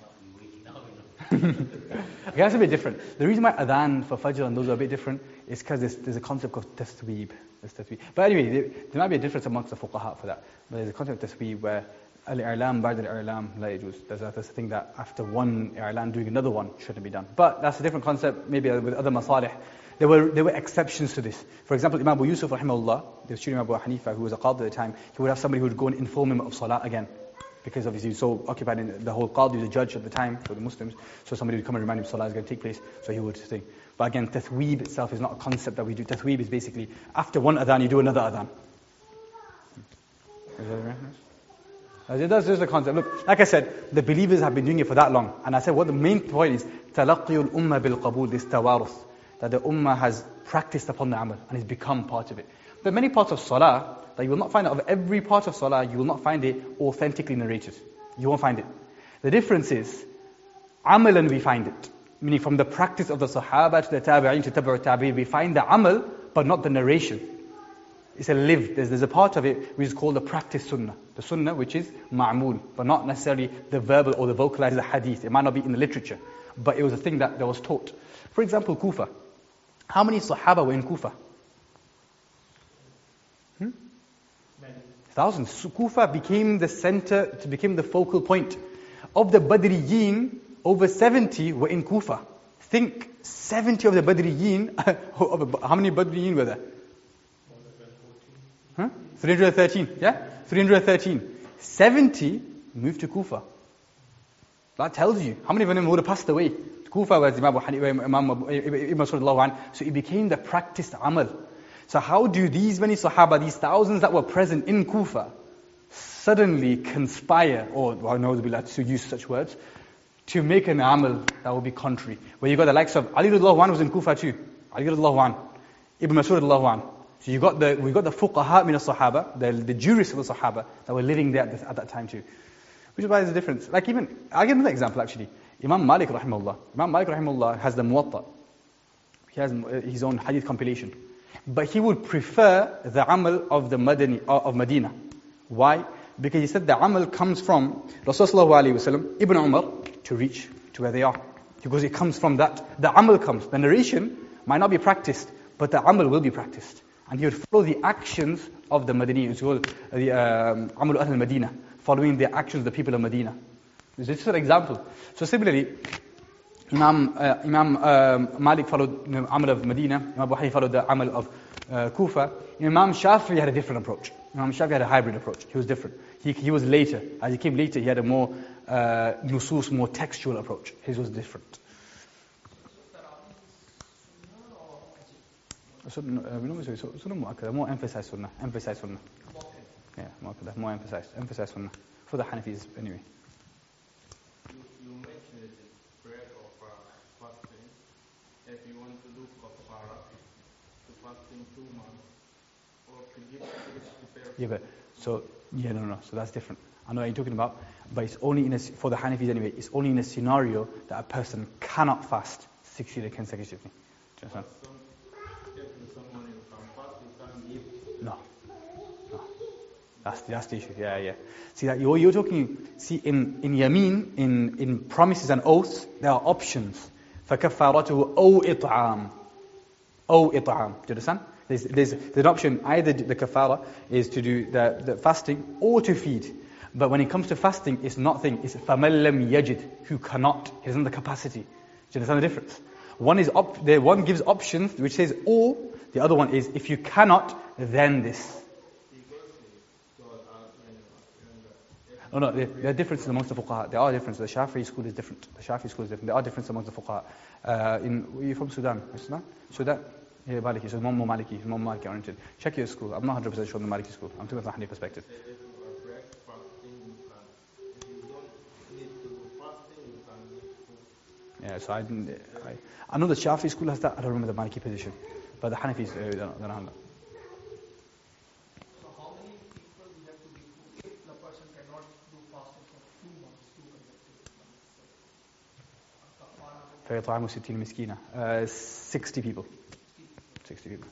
Okay, that's a bit different. The reason why adhan for Fajr and those are a bit different is because there's, there's a concept of tasweeb. But anyway, there, there might be a difference amongst the fuqaha for that. But there's a concept of tasweeb where al-i'lam ba'd al-i'lam la yajuz. There's a, there's a thing that after one i'lan doing another one shouldn't be done. But that's a different concept, maybe with other masalih. There were there were exceptions to this. For example, Imam Abu Yusuf rahimahullah, the student of Abu Hanifa, who was a qadi at the time, he would have somebody who would go and inform him of salat again. Because obviously he was so occupied in the whole qadi, the judge at the time for the Muslims, so somebody would come and remind him salah is going to take place, so he would think. But again, tathweeb itself is not a concept that we do. Tathweeb is basically, after one adhan, you do another adhan. Is that right? That's just the concept. Look, like I said, the believers have been doing it for that long. And I said what the main point is, تَلَقِّيُ الْأُمَّةِ بِالْقَبُولِ, this tawaruth, that the ummah has practiced upon the amal and has become part of it. But many parts of salah, that you will not find it, of every part of salah, you will not find it authentically narrated. You won't find it. The difference is, amalan we find it. Meaning from the practice of the sahaba to the tabi'in to tabi'ut tabi'in, we find the amal, but not the narration. It's a lived, there's, there's a part of it which is called the practice sunnah. The sunnah which is ma'mul, but not necessarily the verbal or the vocalized hadith. It might not be in the literature, but it was a thing that, that was taught. For example, Kufa. How many sahaba were in Kufa? Hmm? Thousands. Kufa became the center, it became the focal point. Of the Badriyin, over seventy were in Kufa. Think, seventy of the Badriyin, how many Badriyin were there? Huh? three hundred thirteen, yeah? three hundred thirteen. seventy moved to Kufa. That tells you how many of them would have passed away. Kufa was Imam Abu Hanifa, Imam Ibn Mas'ud, so it became the practiced amal. So how do these many Sahaba, these thousands that were present in Kufa, suddenly conspire, or well, no, to use such words, to make an amal that will be contrary? Where you got the likes of Ali radiallahu anhu was in Kufa too. Ali radiallahu anhu, Ibn Mas'ud radiallahu anhu. So you got the we got the fuqaha min as-sahaba, the the jurists of the Sahaba that were living there at, this, at that time too. Which is why there's a difference. Like even I'll give another example actually. Imam Malik rahimahullah, Imam Malik rahimahullah has the Muwatta. He has his own hadith compilation. But he would prefer the amal of the Madani, of Medina. Why? Because he said the amal comes from Rasulullah sallallahu alaihi wasallam, Ibn Umar, to reach to where they are. Because it comes from that. The amal comes. The narration might not be practiced, but the amal will be practiced. And he would follow the actions of the Madani. It's called the um, Amal Ahl al-Madina, following the actions of the people of Medina. This is an example. So similarly, Imam uh, Imam um, Malik followed the Amal of Medina. Imam Abu Hanifa followed the Amal of uh, Kufa. Imam Shafi'i had a different approach. Imam Shafi'i had a hybrid approach. He was different. He he was later. As he came later, he had a more uh, nusus, more textual approach. His was different. Sunnah, uh, we know so Sunnah mu'akkada, more emphasize Sunnah, emphasize Sunnah. Yeah, mu'akkada, more emphasize, emphasize Sunnah. For the Hanafis, anyway. You, you mentioned the prayer of uh, fasting. If you want to do kafara, to fasting two months, or to give to prepare. Yeah, but so yeah, no, no, so that's different. I know what you're talking about, but it's only in a, for the Hanafis anyway. It's only in a scenario that a person cannot fast sixty days consecutively. Do you understand? No, no, that's that's the issue. Yeah, yeah. See that you're you're talking. See in in yameen, in in promises and oaths, there are options. فَكَفَّارَتُهُ أَوْ إِطْعَامٌ أَوْ إِطْعَامٌ. Do you understand? There's there's, there's an option. Either the kafara is to do the, the fasting or to feed. But when it comes to fasting, it's not thing. It's فَمَنْ لَمْ يَجِدْ, who cannot. He doesn't have the capacity. Do you understand the difference? One is op- the one gives options which says or. The other one is if you cannot, then this. No, no, there, there are differences amongst the fuqaha. There are differences. The Shafi'i school is different. The Shafi'i school is different. There are differences amongst the fuqaha. Uh, in, you're from Sudan, Sudan? Sudan? Yeah, Maliki. So Imam Maliki, Imam Maliki oriented. Check your school. I'm not one hundred percent sure on the Maliki school. I'm talking from the Hanafi perspective. Yeah, so I didn't. I, I know the Shafi'i school has that. I don't remember the Maliki position, but the Hanafis uh, they don't, they don't have that. So how many people we have to be if the person cannot do fasting for two months, two consecutive months? فيطعم ستين مسكينة. Uh, sixty people. Sixty people.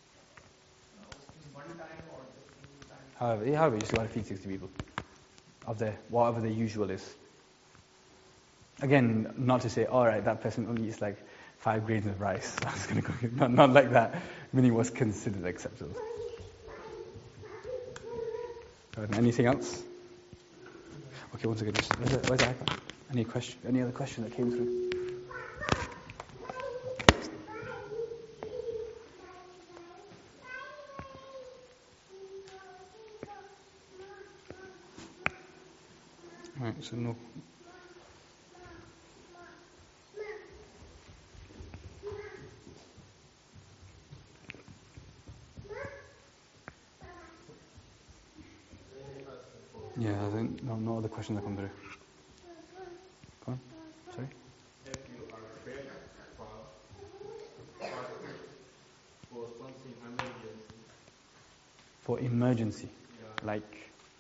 Is one time or two time? However, yeah, however, you still got to feed sixty people of their whatever the usual is. Again, not to say, all right, that person only eats like five grains of rice. That's going to go. Not, not like that. Meaning what's considered acceptable. Uh, anything else? Okay, once again, just, where's the, where's the iPad? Any question? Any other question that came through? Right, so no. Yeah, I think no, no other questions that come through. Go on. Sorry? If you are praying for fasting for something emergency. For emergency. Yeah. Like.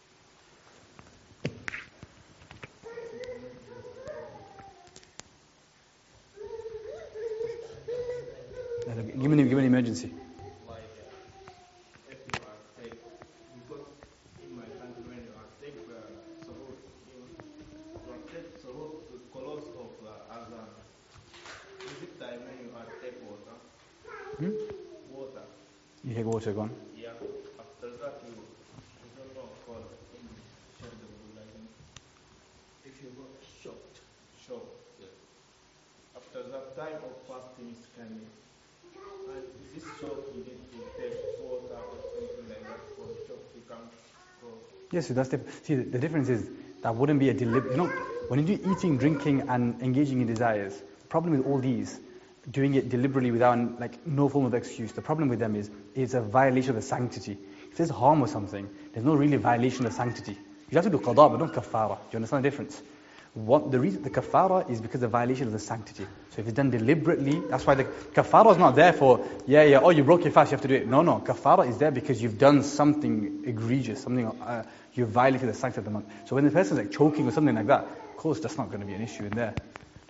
Give me, give me an emergency. Like uh, if you are sick, because in my country when you are sick, uh, suppose you, you are sick, suppose to close of uh, Azan. Is it time when you are take water? Hmm? Water. You take water, go on. Yeah. After that you, you don't know call in like if you got shocked. Shocked. Yeah. After that time of fasting is coming. And this shock you need to take water or something like that for the shock to come. So Yes, so that's different. See, the, the difference is that wouldn't be a deliberate. You know, when you do eating, drinking, and engaging in desires, the problem with all these, doing it deliberately without like no form of excuse, the problem with them is it's a violation of the sanctity. If there's harm or something, there's no really violation of sanctity. You have to do qada, but not kafara. Do you understand the difference? What the reason the kafara is because of the violation of the sanctity. So if it's done deliberately, that's why the kafara is not there for yeah yeah oh you broke your fast you have to do it. No no, kafara is there because you've done something egregious, something uh, you violated the sanctity of the month. So when the person's like choking or something like that, of course that's not going to be an issue in there.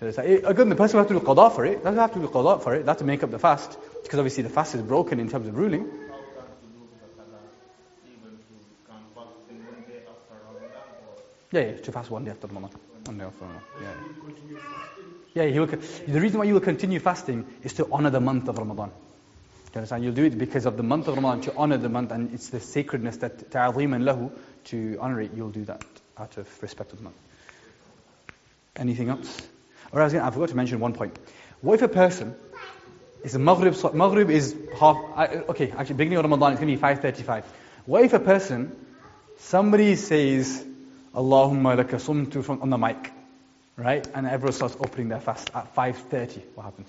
So again, the person who has to do qada for it doesn't have to do qada for it. They have to make up the fast, because obviously the fast is broken in terms of ruling. How can to do the qada, even to can fasting one day after Ramadan, or Yeah, yeah, to fast one day after Ramadan. One day after Ramadan. Yeah. Yeah, he will, the reason why you will continue fasting is to honor the month of Ramadan. You understand? You'll do it because of the month of Ramadan, to honor the month, and it's the sacredness that ta'adhiman lahu, to honor it. You'll do that out of respect of the month. Anything else? Or I was gonna, I forgot to mention one point. What if a person is a Maghrib? Maghrib is half. Okay, actually, beginning of Ramadan it's going to be five thirty-five. What if a person, somebody says, "Allahumma laka sumtu" from on the mic, right? And everyone starts opening their fast at five thirty. What happens?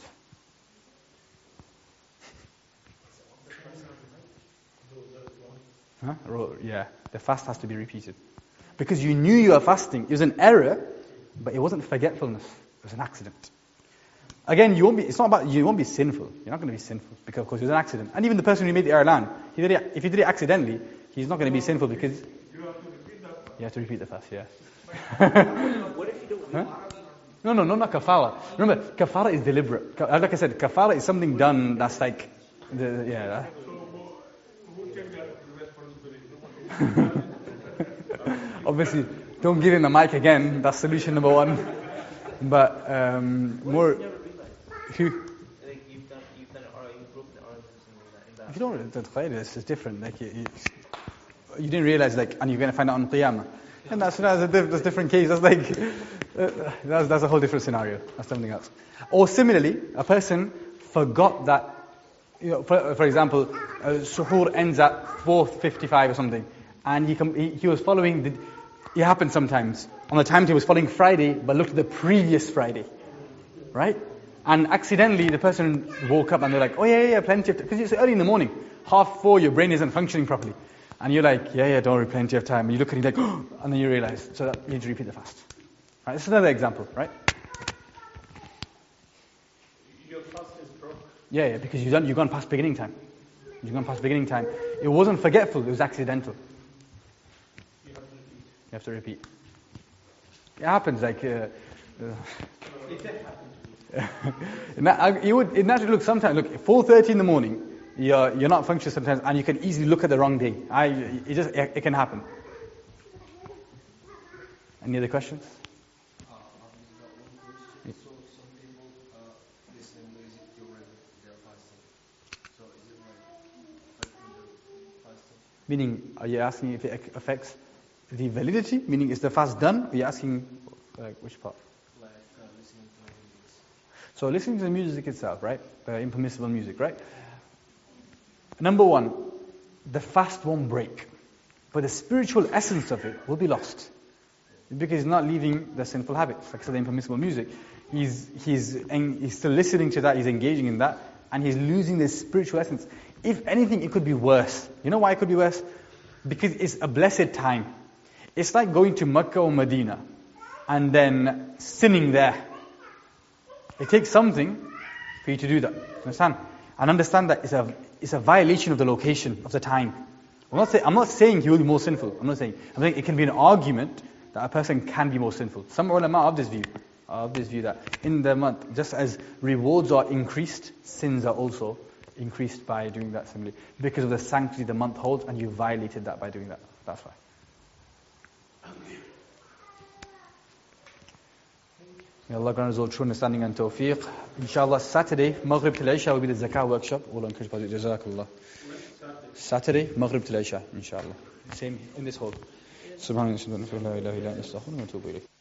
Huh? Yeah, the fast has to be repeated. Because you knew you were fasting. It was an error, but it wasn't forgetfulness. It was an accident. Again, you won't be, it's not about, you won't be sinful. You're not going to be sinful because, of course, it was an accident. And even the person who made the I'lan, he did it, if he did it accidentally, he's not going to be sinful because You have to repeat that. you have to repeat the fast, yeah. What if you don't Huh? No, no, no, not kafara. Remember, kafara is deliberate. Ka- Like I said, kafara is something done that's like, the, yeah. that- So who, who take that responsibility? Obviously, don't give him the mic again. That's solution number one. But um, more, who? Like you've done, you've done it, or you broke the arm or something like that. If you don't, the khayr is different. Like you, you, you didn't realize, like, and you're going to find out on Qiyamah. And that's, that's, a, diff- that's a different case. That's like, uh, that's, that's a whole different scenario. That's something else. Or similarly, a person forgot that, you know, for, for example, uh, suhoor ends at four fifty-five or something, and he, com- he, he was following, the, it happens sometimes, on the timetable he was following Friday, but looked at the previous Friday, right? And accidentally the person woke up and they're like, oh yeah, yeah, yeah plenty of time, because it's early in the morning, half four, your brain isn't functioning properly. And you're like, yeah, yeah, don't worry, plenty of time. And you look at it like, oh, and then you realize, so that you need to repeat the fast. Right, this is another example, right? your fast is broke? Yeah, yeah, because you've done, you've gone past beginning time. You've gone past beginning time. It wasn't forgetful, it was accidental. You have to repeat. You have to repeat. It happens, like, uh, uh, It did happen to me. Na- you would, it naturally look sometimes, look, four thirty in the morning, you're, you're not functioning sometimes, and you can easily look at the wrong day. I, it just, it, it can happen. Any other questions? Uh, I've got one question. So some people uh, listen music during their fasting. So is it like affecting their fasting? Meaning, are you asking if it affects the validity? Meaning, is the fast done? Are you asking, like, which part? Like uh, listening to music? So listening to the music itself, right? Uh, impermissible music, right? Number one, the fast won't break. But the spiritual essence of it will be lost. Because he's not leaving the sinful habits. Like I said, the impermissible music. He's, he's, he's still listening to that, he's engaging in that, and he's losing the spiritual essence. If anything, it could be worse. You know why it could be worse? Because it's a blessed time. It's like going to Mecca or Medina and then sinning there. It takes something for you to do that. Understand? And understand that it's a it's a violation of the location, of the time. I'm not, say, I'm not saying he will be more sinful. I'm not saying. I'm saying it can be an argument that a person can be more sinful. Some ulama are of this view. Are of this view that in the month, just as rewards are increased, sins are also increased by doing that similarly. Because of the sanctity the month holds, and you violated that by doing that. That's why. May Allah grant us all true understanding and tawfiq. Inshallah, Saturday, Maghrib till Isha will be the Zakah workshop. All encouraged by Jazakallah. Saturday, Maghrib till Isha, inshallah. Same in this hall. Subhanallah, la ilaha illa anta, astaghfiruka wa atubu ilayk.